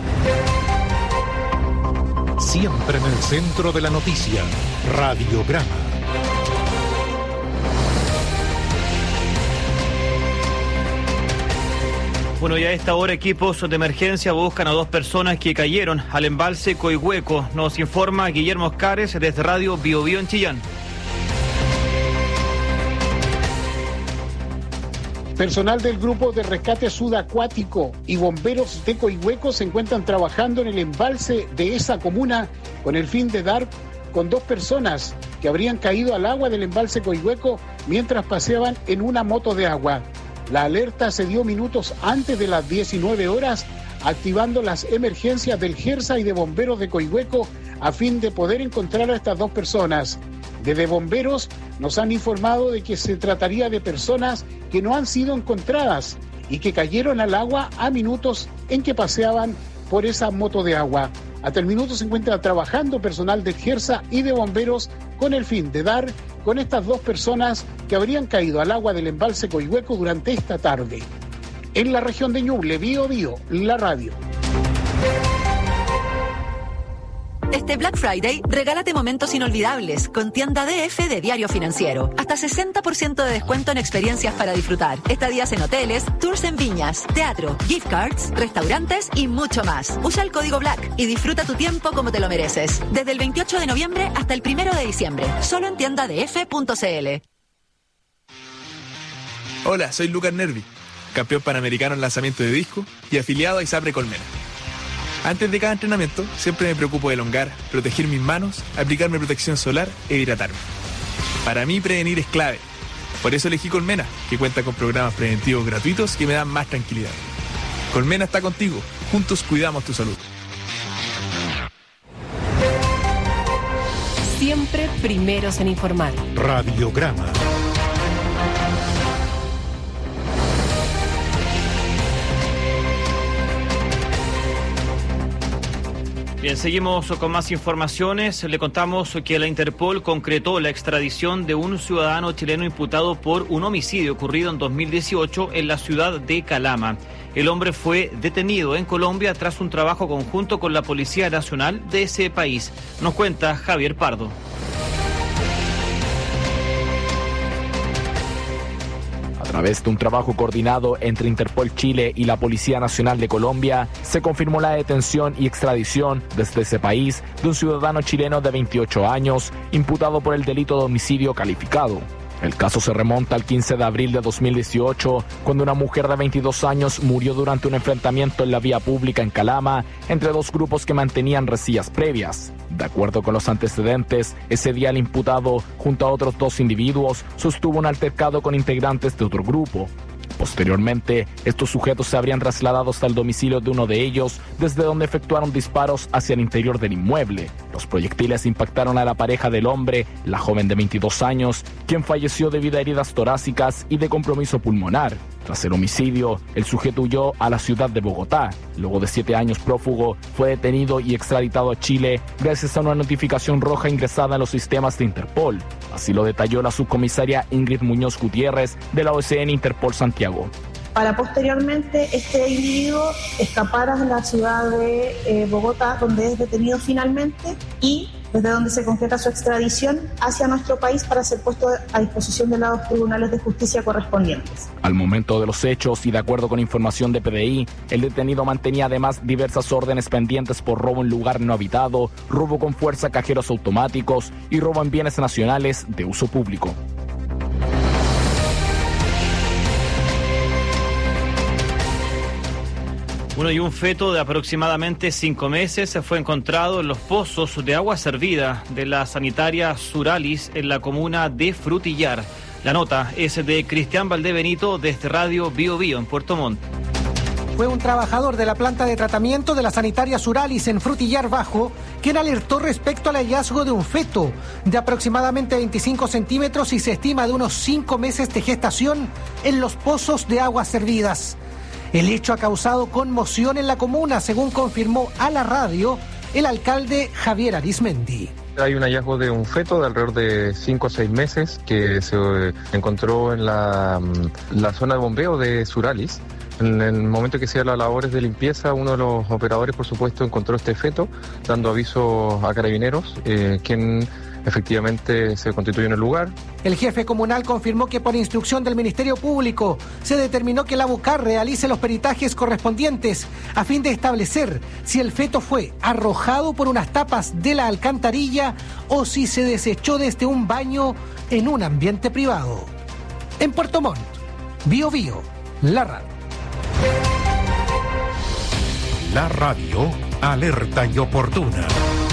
Siempre en el centro de la noticia, Radiograma. Bueno, y a esta hora equipos de emergencia buscan a dos personas que cayeron al embalse Coihueco. Nos informa Guillermo Oscares desde Radio Bio Bio en Chillán. Personal del Grupo de Rescate Subacuático y bomberos de Coihueco se encuentran trabajando en el embalse de esa comuna con el fin de dar con dos personas que habrían caído al agua del embalse Coihueco mientras paseaban en una moto de agua. La alerta se dio minutos antes de las diecinueve horas, activando las emergencias del GERSA y de bomberos de Coihueco a fin de poder encontrar a estas dos personas. Desde bomberos nos han informado de que se trataría de personas que no han sido encontradas y que cayeron al agua a minutos en que paseaban por esa moto de agua. Hasta el minuto se encuentra trabajando personal del GERSA y de bomberos con el fin de dar con estas dos personas que habrían caído al agua del embalse Coihueco durante esta tarde. En la región de Ñuble, Bio Bio, la radio. Este Black Friday, regálate momentos inolvidables con Tienda D F de Diario Financiero. Hasta sesenta por ciento de descuento en experiencias para disfrutar. Estadías en hoteles, tours en viñas, teatro, gift cards, restaurantes y mucho más. Usa el código Black y disfruta tu tiempo como te lo mereces. Desde el veintiocho de noviembre hasta el primero de diciembre. Solo en tienda d f punto c l. Hola, soy Lucas Nervi, campeón panamericano en lanzamiento de disco y afiliado a ISAPRE Colmena. Antes de cada entrenamiento, siempre me preocupo de elongar, proteger mis manos, aplicarme protección solar e hidratarme. Para mí, prevenir es clave. Por eso elegí Colmena, que cuenta con programas preventivos gratuitos que me dan más tranquilidad. Colmena está contigo. Juntos cuidamos tu salud. Siempre primeros en informar. Radiograma. Bien, seguimos con más informaciones. Le contamos que la Interpol concretó la extradición de un ciudadano chileno imputado por un homicidio ocurrido en dos mil dieciocho en la ciudad de Calama. El hombre fue detenido en Colombia tras un trabajo conjunto con la Policía Nacional de ese país. Nos cuenta Javier Pardo. A través de un trabajo coordinado entre Interpol Chile y la Policía Nacional de Colombia, se confirmó la detención y extradición desde ese país de un ciudadano chileno de veintiocho años, imputado por el delito de homicidio calificado. El caso se remonta al quince de abril de dos mil dieciocho, cuando una mujer de veintidós años murió durante un enfrentamiento en la vía pública en Calama entre dos grupos que mantenían rencillas previas. De acuerdo con los antecedentes, ese día el imputado, junto a otros dos individuos, sostuvo un altercado con integrantes de otro grupo. Posteriormente, estos sujetos se habrían trasladado hasta el domicilio de uno de ellos, desde donde efectuaron disparos hacia el interior del inmueble. Los proyectiles impactaron a la pareja del hombre, la joven de veintidós años, quien falleció debido a heridas torácicas y de compromiso pulmonar. Tras el homicidio, el sujeto huyó a la ciudad de Bogotá. Luego de siete años prófugo, fue detenido y extraditado a Chile gracias a una notificación roja ingresada en los sistemas de Interpol. Así lo detalló la subcomisaria Ingrid Muñoz Gutiérrez de la O S N Interpol Santiago. Para posteriormente este individuo escapar a la ciudad de eh, Bogotá, donde es detenido finalmente, y desde donde se concreta su extradición hacia nuestro país para ser puesto a disposición de los tribunales de justicia correspondientes. Al momento de los hechos y de acuerdo con información de P D I, el detenido mantenía además diversas órdenes pendientes por robo en lugar no habitado, robo con fuerza a cajeros automáticos y robo en bienes nacionales de uso público. Uno y un feto de aproximadamente cinco meses se fue encontrado en los pozos de agua servida de la sanitaria Suralis en la comuna de Frutillar. La nota es de Cristian Valdebenito desde Radio Bio Bio en Puerto Montt. Fue un trabajador de la planta de tratamiento de la sanitaria Suralis en Frutillar Bajo quien alertó respecto al hallazgo de un feto de aproximadamente veinticinco centímetros y se estima de unos cinco meses de gestación en los pozos de aguas servidas. El hecho ha causado conmoción en la comuna, según confirmó a la radio el alcalde Javier Arismendi. Hay un hallazgo de un feto de alrededor de cinco o seis meses que se encontró en la, la zona de bombeo de Suralis. En el momento que se hacían las labores de limpieza, uno de los operadores, por supuesto, encontró este feto, dando aviso a carabineros, eh, quien efectivamente se constituye en el lugar. El jefe comunal confirmó que por instrucción del Ministerio Público se determinó que la BUCAR realice los peritajes correspondientes a fin de establecer si el feto fue arrojado por unas tapas de la alcantarilla o si se desechó desde un baño en un ambiente privado. En Puerto Montt, Bio Bio, la radio. La radio alerta y oportuna.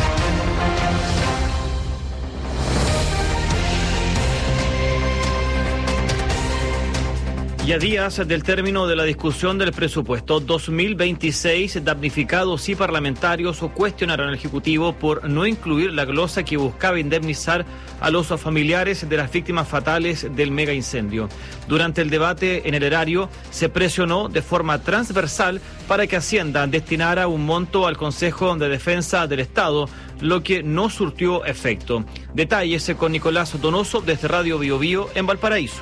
Y a días del término de la discusión del presupuesto dos mil veintiséis, damnificados y parlamentarios cuestionaron al Ejecutivo por no incluir la glosa que buscaba indemnizar a los familiares de las víctimas fatales del mega incendio. Durante el debate en el erario, se presionó de forma transversal para que Hacienda destinara un monto al Consejo de Defensa del Estado, lo que no surtió efecto. Detalles con Nicolás Donoso desde Radio Bio Bio en Valparaíso.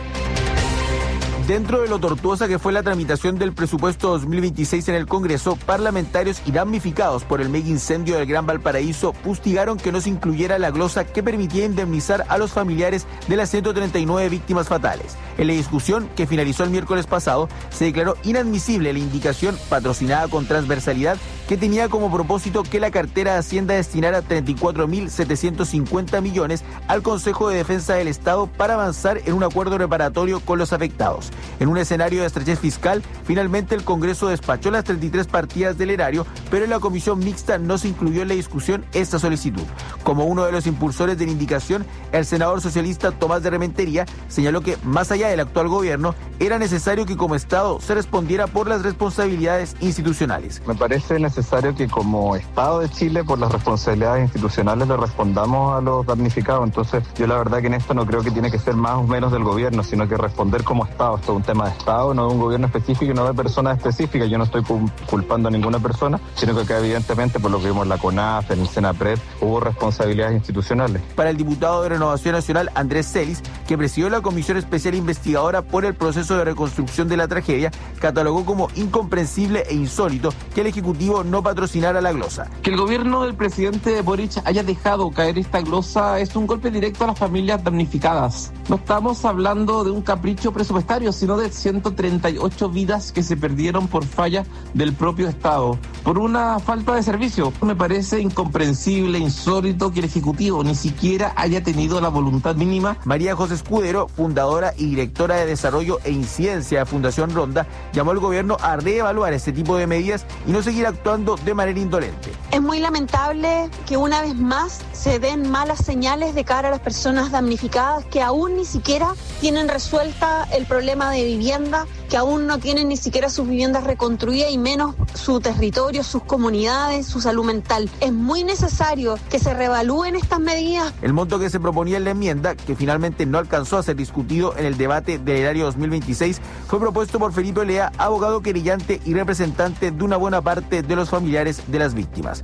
Dentro de lo tortuosa que fue la tramitación del presupuesto dos mil veintiséis en el Congreso, parlamentarios y damnificados por el mega incendio del Gran Valparaíso fustigaron que no se incluyera la glosa que permitía indemnizar a los familiares de las ciento treinta y nueve víctimas fatales. En la discusión, que finalizó el miércoles pasado, se declaró inadmisible la indicación patrocinada con transversalidad que tenía como propósito que la cartera de Hacienda destinara treinta y cuatro mil setecientos cincuenta millones al Consejo de Defensa del Estado para avanzar en un acuerdo reparatorio con los afectados. En un escenario de estrechez fiscal, finalmente el Congreso despachó las treinta y tres partidas del erario, pero en la comisión mixta no se incluyó en la discusión esta solicitud. Como uno de los impulsores de la indicación, el senador socialista Tomás de Rementería señaló que, más allá del actual gobierno, era necesario que como Estado se respondiera por las responsabilidades institucionales. Me parece necesario que como Estado de Chile, por las responsabilidades institucionales, le respondamos a los damnificados. Entonces, yo la verdad que en esto no creo que tiene que ser más o menos del gobierno, sino que responder como Estado. Esto es un tema de Estado, no de un gobierno específico y no de personas específicas. Yo no estoy culpando a ninguna persona, sino que acá evidentemente, por lo que vimos en la CONAF, en el SENAPRED, hubo responsabilidades institucionales. Para el diputado de Renovación Nacional, Andrés Celis, que presidió la Comisión Especial Investigadora por el proceso de reconstrucción de la tragedia, catalogó como incomprensible e insólito que el Ejecutivo no patrocinara la glosa. Que el gobierno del presidente Boric haya dejado caer esta glosa es un golpe directo a las familias damnificadas. No estamos hablando de un capricho presupuestario, sino de ciento treinta y ocho vidas que se perdieron por falla del propio Estado, por una falta de servicio. Me parece incomprensible, insólito que el Ejecutivo ni siquiera haya tenido la voluntad mínima. María José Escudero, fundadora y directora de Desarrollo e Incidencia de Fundación Ronda, llamó al gobierno a reevaluar este tipo de medidas y no seguir actuando de manera indolente. Es muy lamentable que una vez más se den malas señales de cara a las personas damnificadas que aún ni siquiera tienen resuelta el problema de vivienda, que aún no tienen ni siquiera sus viviendas reconstruidas y menos su territorio, sus comunidades, su salud mental. Es muy necesario que se reevalúen estas medidas. El monto que se proponía en la enmienda, que finalmente no alcanzó a ser discutido en el debate del erario dos mil veintiséis, fue propuesto por Felipe Olea, abogado querellante y representante de una buena parte de los familiares de las víctimas.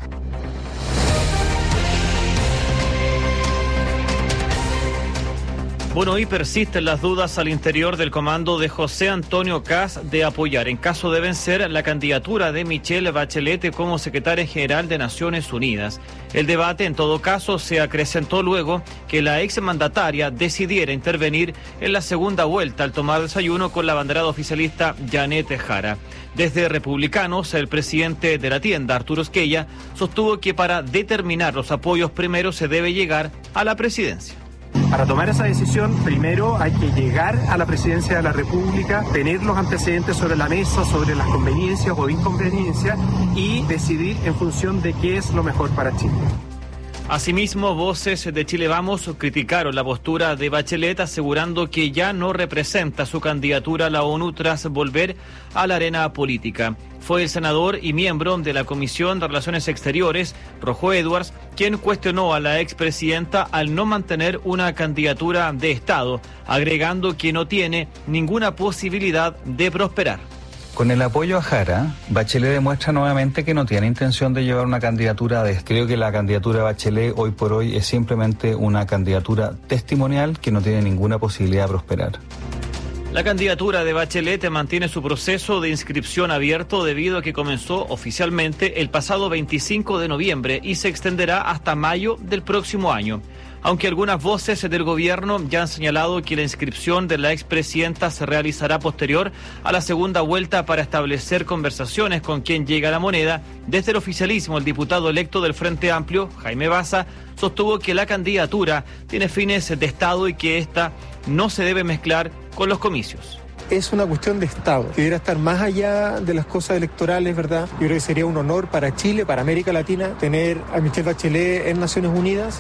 Bueno, hoy persisten las dudas al interior del comando de José Antonio Kast de apoyar, en caso de vencer, la candidatura de Michelle Bachelet como secretaria general de Naciones Unidas. El debate, en todo caso, se acrecentó luego que la exmandataria decidiera intervenir en la segunda vuelta al tomar desayuno con la abanderada oficialista Janet Jara. Desde Republicanos, el presidente de la tienda, Arturo Esquella, sostuvo que para determinar los apoyos primero se debe llegar a la presidencia. Para tomar esa decisión, primero hay que llegar a la presidencia de la República, tener los antecedentes sobre la mesa, sobre las conveniencias o inconveniencias y decidir en función de qué es lo mejor para Chile. Asimismo, voces de Chile Vamos criticaron la postura de Bachelet, asegurando que ya no representa su candidatura a la ONU tras volver a la arena política. Fue el senador y miembro de la Comisión de Relaciones Exteriores, Rojo Edwards, quien cuestionó a la expresidenta al no mantener una candidatura de Estado, agregando que no tiene ninguna posibilidad de prosperar. Con el apoyo a Jara, Bachelet demuestra nuevamente que no tiene intención de llevar una candidatura de... Creo que la candidatura de Bachelet hoy por hoy es simplemente una candidatura testimonial que no tiene ninguna posibilidad de prosperar. La candidatura de Bachelet mantiene su proceso de inscripción abierto debido a que comenzó oficialmente el pasado veinticinco de noviembre y se extenderá hasta mayo del próximo año. Aunque algunas voces del gobierno ya han señalado que la inscripción de la expresidenta se realizará posterior a la segunda vuelta para establecer conversaciones con quien llega a la moneda, desde el oficialismo el diputado electo del Frente Amplio, Jaime Baza, sostuvo que la candidatura tiene fines de Estado y que esta no se debe mezclar con los comicios. Es una cuestión de Estado, que debería estar más allá de las cosas electorales, ¿verdad? Yo creo que sería un honor para Chile, para América Latina, tener a Michelle Bachelet en Naciones Unidas.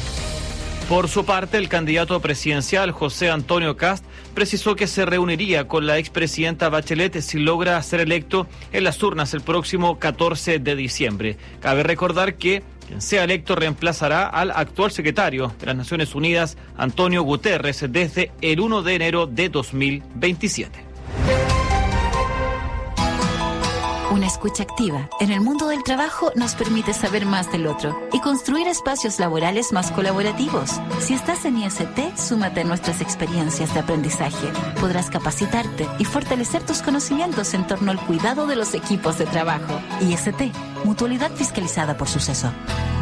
Por su parte, el candidato presidencial José Antonio Kast precisó que se reuniría con la expresidenta Bachelet si logra ser electo en las urnas el próximo catorce de diciembre. Cabe recordar que quien sea electo reemplazará al actual secretario de las Naciones Unidas, Antonio Guterres, desde el primero de enero de dos mil veintisiete. Una escucha activa en el mundo del trabajo nos permite saber más del otro y construir espacios laborales más colaborativos. Si estás en I S T, súmate a nuestras experiencias de aprendizaje. Podrás capacitarte y fortalecer tus conocimientos en torno al cuidado de los equipos de trabajo. I S T, mutualidad fiscalizada por Suceso.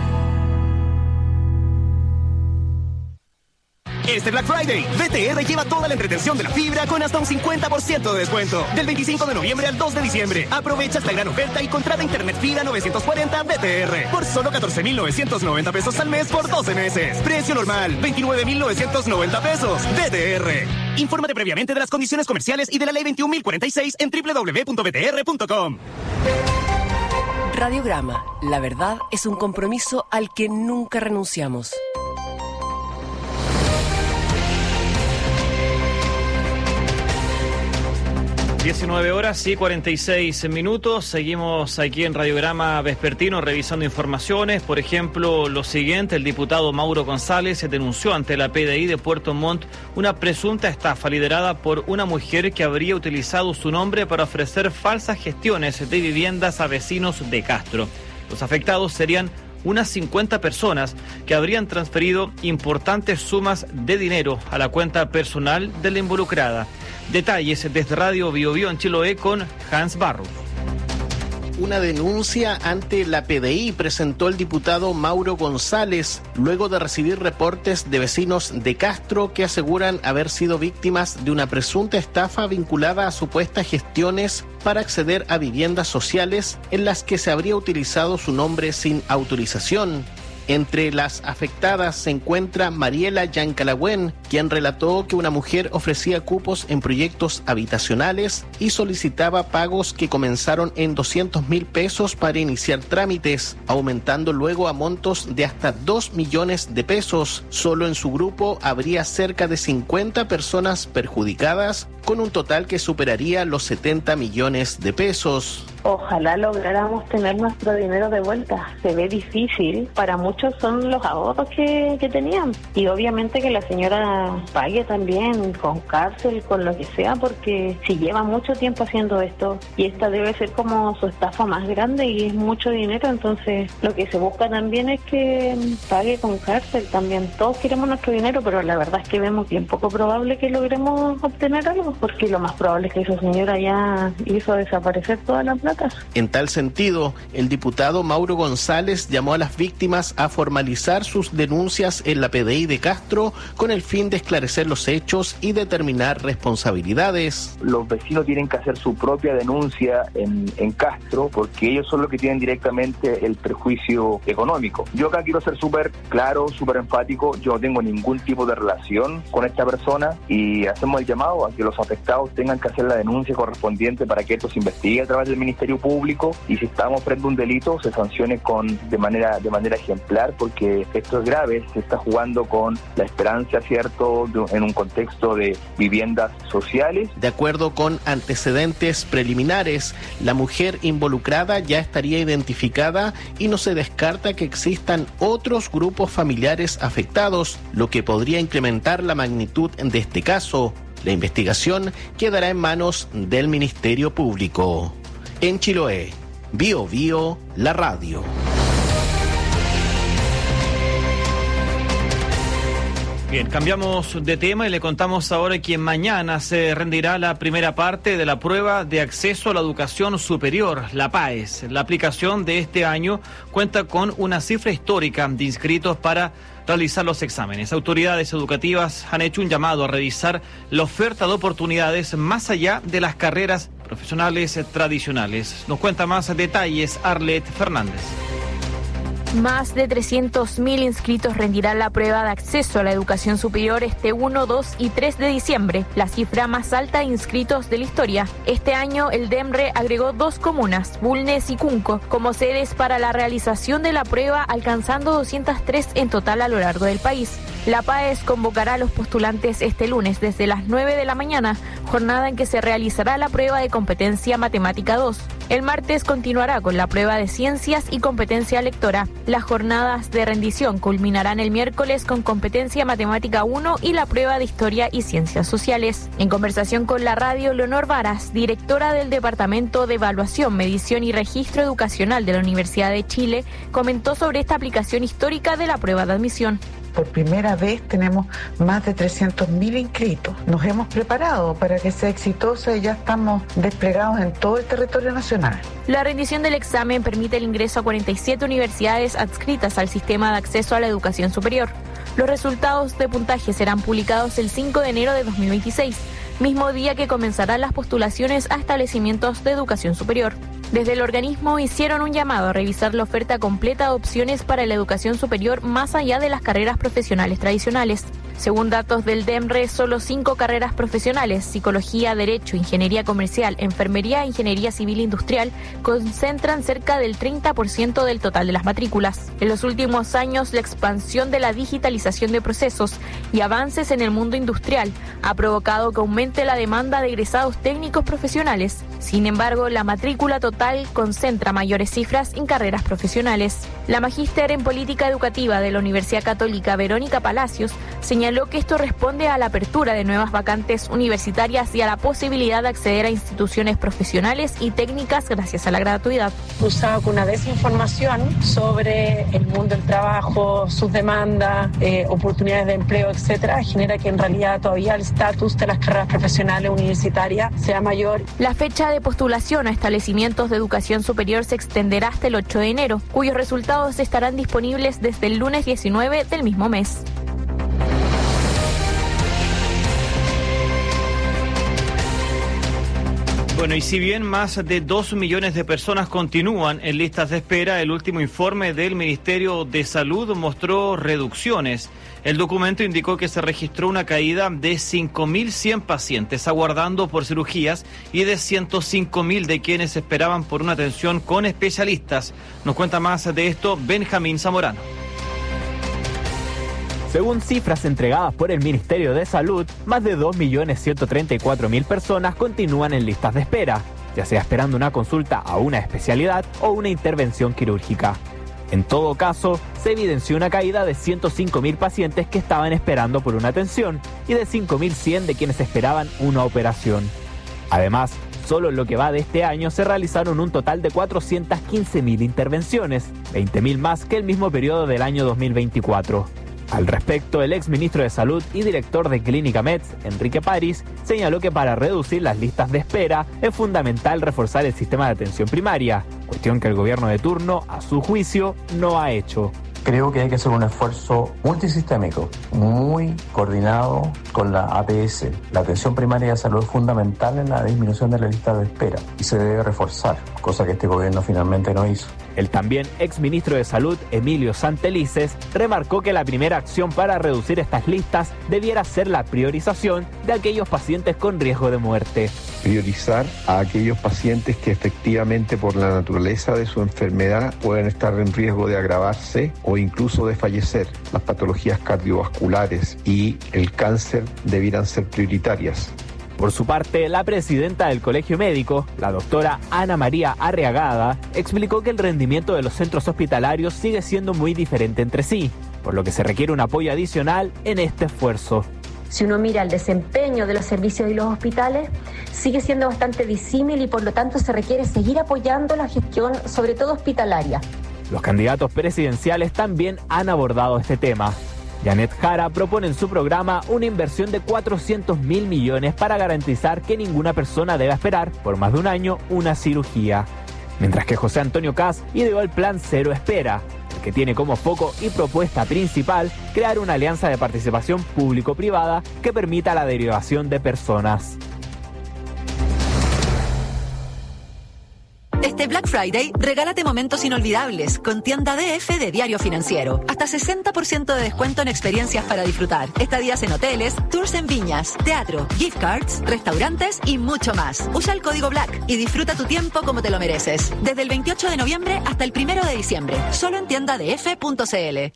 Este Black Friday, B T R lleva toda la entretención de la fibra con hasta un cincuenta por ciento de descuento. Del veinticinco de noviembre al dos de diciembre. Aprovecha esta gran oferta y contrata internet fibra novecientos cuarenta B T R por solo catorce mil novecientos noventa pesos al mes por doce meses. Precio normal, veintinueve mil novecientos noventa pesos. B T R. Infórmate previamente de las condiciones comerciales y de la ley veintiún mil cuarenta y seis en doble u doble u doble u punto b t r punto com. Radiograma. La verdad es un compromiso al que nunca renunciamos. diecinueve horas y cuarenta y seis minutos. Seguimos aquí en Radiograma Vespertino revisando informaciones. Por ejemplo, lo siguiente: el diputado Mauro González denunció ante la P D I de Puerto Montt una presunta estafa liderada por una mujer que habría utilizado su nombre para ofrecer falsas gestiones de viviendas a vecinos de Castro. Los afectados serían unas cincuenta personas que habrían transferido importantes sumas de dinero a la cuenta personal de la involucrada. Detalles desde Radio Bio Bio en Chiloé con Hans Barros. Una denuncia ante la P D I presentó el diputado Mauro González luego de recibir reportes de vecinos de Castro que aseguran haber sido víctimas de una presunta estafa vinculada a supuestas gestiones para acceder a viviendas sociales en las que se habría utilizado su nombre sin autorización. Entre las afectadas se encuentra Mariela Yancalagüen, quien relató que una mujer ofrecía cupos en proyectos habitacionales y solicitaba pagos que comenzaron en doscientos mil pesos para iniciar trámites, aumentando luego a montos de hasta dos millones de pesos. Solo en su grupo habría cerca de cincuenta personas perjudicadas, con un total que superaría los setenta millones de pesos. Ojalá lográramos tener nuestro dinero de vuelta. Se ve difícil, para muchos son los ahorros que, que tenían. Y obviamente que la señora pague también con cárcel, con lo que sea, porque si lleva mucho tiempo haciendo esto, y esta debe ser como su estafa más grande y es mucho dinero, entonces lo que se busca también es que pague con cárcel también. Todos queremos nuestro dinero, pero la verdad es que vemos bien poco probable que logremos obtener algo, porque lo más probable es que esa señora ya hizo desaparecer toda la plata. En tal sentido, el diputado Mauro González llamó a las víctimas a formalizar sus denuncias en la P D I de Castro con el fin de esclarecer los hechos y determinar responsabilidades. Los vecinos tienen que hacer su propia denuncia en, en Castro, porque ellos son los que tienen directamente el perjuicio económico. Yo acá quiero ser súper claro, súper enfático, yo no tengo ningún tipo de relación con esta persona y hacemos el llamado a que los afectados tengan que hacer la denuncia correspondiente para que esto se investigue a través del Ministerio Público, y si estamos frente a un delito se sancione con de manera de manera ejemplar, porque esto es grave, se está jugando con la esperanza, cierto, de, en un contexto de viviendas sociales. De acuerdo con antecedentes preliminares, la mujer involucrada ya estaría identificada y no se descarta que existan otros grupos familiares afectados, lo que podría incrementar la magnitud de este caso. La investigación quedará en manos del Ministerio Público. En Chiloé, Bio Bio, la radio. Bien, cambiamos de tema y le contamos ahora que mañana se rendirá la primera parte de la prueba de acceso a la educación superior, la P A E S. La aplicación de este año cuenta con una cifra histórica de inscritos para realizar los exámenes. Autoridades educativas han hecho un llamado a revisar la oferta de oportunidades más allá de las carreras profesionales tradicionales. Nos cuenta más detalles Arlet Fernández. Más de trescientos mil inscritos rendirán la prueba de acceso a la educación superior este uno, dos y tres de diciembre, la cifra más alta de inscritos de la historia. Este año el DEMRE agregó dos comunas, Bulnes y Cunco, como sedes para la realización de la prueba, alcanzando doscientos tres en total a lo largo del país. La P A E S convocará a los postulantes este lunes desde las nueve de la mañana, jornada en que se realizará la prueba de competencia matemática dos. El martes continuará con la prueba de ciencias y competencia lectora. Las jornadas de rendición culminarán el miércoles con competencia matemática uno y la prueba de historia y ciencias sociales. En conversación con la radio, Leonor Varas, directora del Departamento de Evaluación, Medición y Registro Educacional de la Universidad de Chile, comentó sobre esta aplicación histórica de la prueba de admisión. Por primera vez tenemos más de trescientos mil inscritos. Nos hemos preparado para que sea exitosa y ya estamos desplegados en todo el territorio nacional. La rendición del examen permite el ingreso a cuarenta y siete universidades adscritas al sistema de acceso a la educación superior. Los resultados de puntaje serán publicados el cinco de enero de dos mil veintiséis, mismo día que comenzarán las postulaciones a establecimientos de educación superior. Desde el organismo hicieron un llamado a revisar la oferta completa de opciones para la educación superior más allá de las carreras profesionales tradicionales. Según datos del DEMRE, solo cinco carreras profesionales, psicología, derecho, ingeniería comercial, enfermería e ingeniería civil industrial, concentran cerca del treinta por ciento del total de las matrículas. En los últimos años, la expansión de la digitalización de procesos y avances en el mundo industrial ha provocado que aumente la demanda de egresados técnicos profesionales. Sin embargo, la matrícula total concentra mayores cifras en carreras profesionales. La magíster en política educativa de la Universidad Católica, Verónica Palacios, señaló que esto responde a la apertura de nuevas vacantes universitarias y a la posibilidad de acceder a instituciones profesionales y técnicas gracias a la gratuidad. Cruzado con una desinformación sobre el mundo del trabajo, sus demandas, eh, oportunidades de empleo, etcétera, genera que en realidad todavía el estatus de las carreras profesionales universitarias sea mayor. La fecha de postulación a establecimientos de educación superior se extenderá hasta el ocho de enero, cuyos resultados estarán disponibles desde el lunes diecinueve del mismo mes. Bueno, y si bien más de dos millones de personas continúan en listas de espera, el último informe del Ministerio de Salud mostró reducciones. El documento indicó que se registró una caída de cinco mil cien pacientes aguardando por cirugías y de ciento cinco mil de quienes esperaban por una atención con especialistas. Nos cuenta más de esto Benjamín Zamorano. Según cifras entregadas por el Ministerio de Salud, más de dos millones ciento treinta y cuatro mil personas continúan en listas de espera. ya sea esperando una consulta a una especialidad o una intervención quirúrgica. En todo caso, se evidenció una caída de ciento cinco mil pacientes que estaban esperando por una atención y de cinco mil cien de quienes esperaban una operación. Además, solo en lo que va de este año se realizaron un total de cuatrocientas quince mil intervenciones, veinte mil más que el mismo periodo del año dos mil veinticuatro. Al respecto, el exministro de Salud y director de Clínica Metz, Enrique París, señaló que para reducir las listas de espera es fundamental reforzar el sistema de atención primaria, cuestión que el gobierno de turno, a su juicio, no ha hecho. Creo que hay que hacer un esfuerzo multisistémico, muy coordinado con la A P S. La atención primaria de salud es fundamental en la disminución de la lista de espera y se debe reforzar, cosa que este gobierno finalmente no hizo. El también exministro de Salud, Emilio Santelices, remarcó que la primera acción para reducir estas listas debiera ser la priorización de aquellos pacientes con riesgo de muerte. Priorizar a aquellos pacientes que efectivamente por la naturaleza de su enfermedad pueden estar en riesgo de agravarse o incluso de fallecer. Las patologías cardiovasculares y el cáncer debieran ser prioritarias. Por su parte, la presidenta del Colegio Médico, la doctora Ana María Arriagada, explicó que el rendimiento de los centros hospitalarios sigue siendo muy diferente entre sí, por lo que se requiere un apoyo adicional en este esfuerzo. Si uno mira el desempeño de los servicios y los hospitales, sigue siendo bastante disímil y por lo tanto se requiere seguir apoyando la gestión, sobre todo hospitalaria. Los candidatos presidenciales también han abordado este tema. Janet Jara propone en su programa una inversión de cuatrocientos mil millones para garantizar que ninguna persona deba esperar por más de un año una cirugía. Mientras que José Antonio Kast ideó el plan Cero Espera, que tiene como foco y propuesta principal crear una alianza de participación público-privada que permita la derivación de personas. Este Black Friday, regálate momentos inolvidables con Tienda D F de Diario Financiero. Hasta sesenta por ciento de descuento en experiencias para disfrutar. Estadías en hoteles, tours en viñas, teatro, gift cards, restaurantes y mucho más. Usa el código Black y disfruta tu tiempo como te lo mereces. Desde el veintiocho de noviembre hasta el primero de diciembre. Solo en tienda d f punto c l.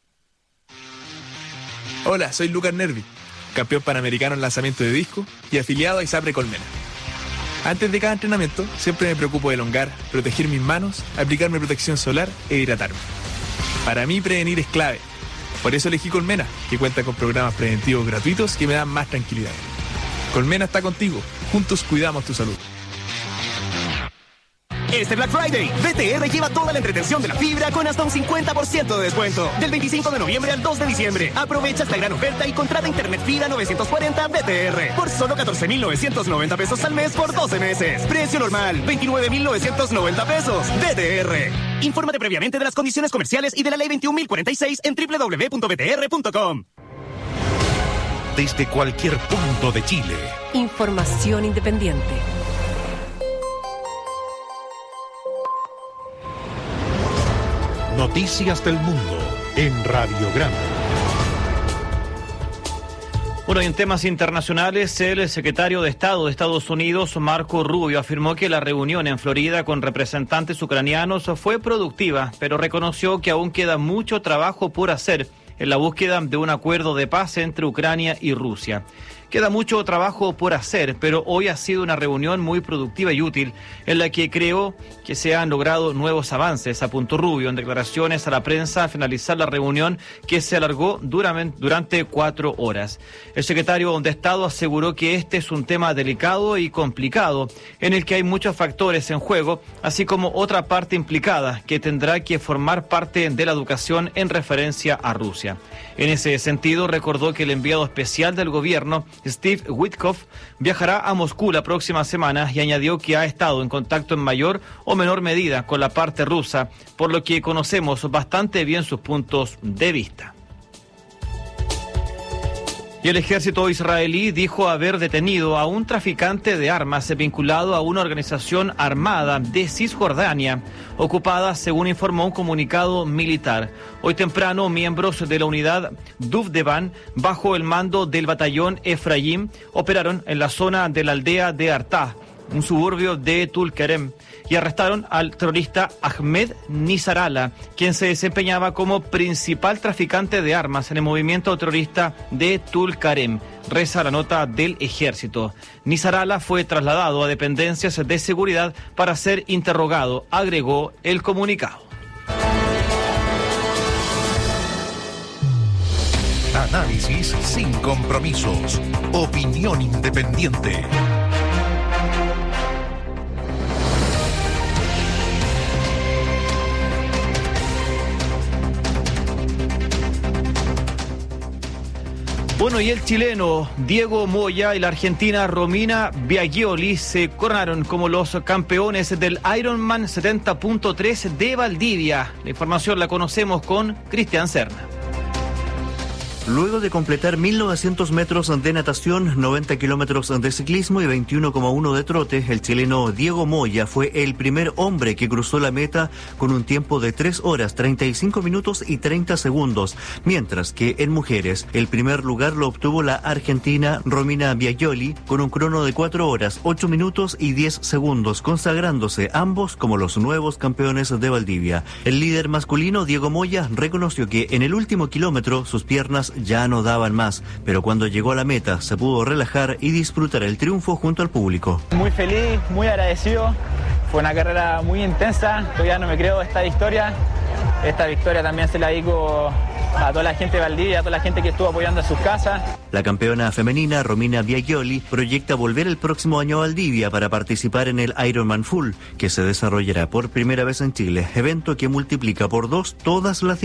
Hola, soy Lucas Nervi, campeón panamericano en lanzamiento de disco y afiliado a ISAPRE Colmena. Antes de cada entrenamiento, siempre me preocupo de elongar, proteger mis manos, aplicarme protección solar e hidratarme. Para mí, prevenir es clave. Por eso elegí Colmena, que cuenta con programas preventivos gratuitos que me dan más tranquilidad. Colmena está contigo. Juntos cuidamos tu salud. Este Black Friday, B T R lleva toda la entretención de la fibra con hasta un cincuenta por ciento de descuento. Del veinticinco de noviembre al dos de diciembre. Aprovecha esta gran oferta y contrata internet fibra novecientos cuarenta B T R por solo catorce mil novecientos noventa pesos al mes por doce meses. Precio normal, veintinueve mil novecientos noventa pesos. B T R. Infórmate previamente de las condiciones comerciales y de la ley veintiún mil cuarenta y seis en doble u doble u doble u punto b t r punto com. Desde cualquier punto de Chile. Información independiente. Noticias del mundo en Radio Grande. Bueno, y en temas internacionales, el secretario de Estado de Estados Unidos, Marco Rubio, afirmó que la reunión en Florida con representantes ucranianos fue productiva, pero reconoció que aún queda mucho trabajo por hacer en la búsqueda de un acuerdo de paz entre Ucrania y Rusia. Queda mucho trabajo por hacer, pero hoy ha sido una reunión muy productiva y útil, en la que creo que se han logrado nuevos avances, apuntó Rubio en declaraciones a la prensa al finalizar la reunión, que se alargó durante cuatro horas. El secretario de Estado aseguró que este es un tema delicado y complicado, en el que hay muchos factores en juego, así como otra parte implicada, que tendrá que formar parte de la educación en referencia a Rusia. En ese sentido, recordó que el enviado especial del gobierno, Steve Witkoff, viajará a Moscú la próxima semana y añadió que ha estado en contacto en mayor o menor medida con la parte rusa, por lo que conocemos bastante bien sus puntos de vista. Y el ejército israelí dijo haber detenido a un traficante de armas vinculado a una organización armada de Cisjordania, ocupada, según informó un comunicado militar. Hoy temprano, miembros de la unidad Duvdevan, bajo el mando del batallón Efraim, operaron en la zona de la aldea de Artah, un suburbio de Tulkarem, y arrestaron al terrorista Ahmed Nisarala, quien se desempeñaba como principal traficante de armas en el movimiento terrorista de Tulkarem. Reza la nota del ejército. Nisarala fue trasladado a dependencias de seguridad para ser interrogado, agregó el comunicado. Análisis sin compromisos. Opinión independiente. Bueno, y el chileno Diego Moya y la argentina Romina Biagioli se coronaron como los campeones del Ironman setenta punto tres de Valdivia. La información la conocemos con Cristian Serna. Luego de completar mil novecientos metros de natación, noventa kilómetros de ciclismo y veintiuno coma uno de trote, el chileno Diego Moya fue el primer hombre que cruzó la meta con un tiempo de tres horas, treinta y cinco minutos y treinta segundos, mientras que en mujeres el primer lugar lo obtuvo la argentina Romina Biagioli con un crono de cuatro horas, ocho minutos y diez segundos, consagrándose ambos como los nuevos campeones de Valdivia. El líder masculino, Diego Moya, reconoció que en el último kilómetro sus piernas ya no daban más, pero cuando llegó a la meta se pudo relajar y disfrutar el triunfo junto al público. Muy feliz, muy agradecido, fue una carrera muy intensa, todavía no me creo esta victoria, esta victoria también se la dedico a toda la gente de Valdivia, a toda la gente que estuvo apoyando en sus casas. La campeona femenina Romina Biagioli proyecta volver el próximo año a Valdivia para participar en el Ironman Full, que se desarrollará por primera vez en Chile, evento que multiplica por dos todas las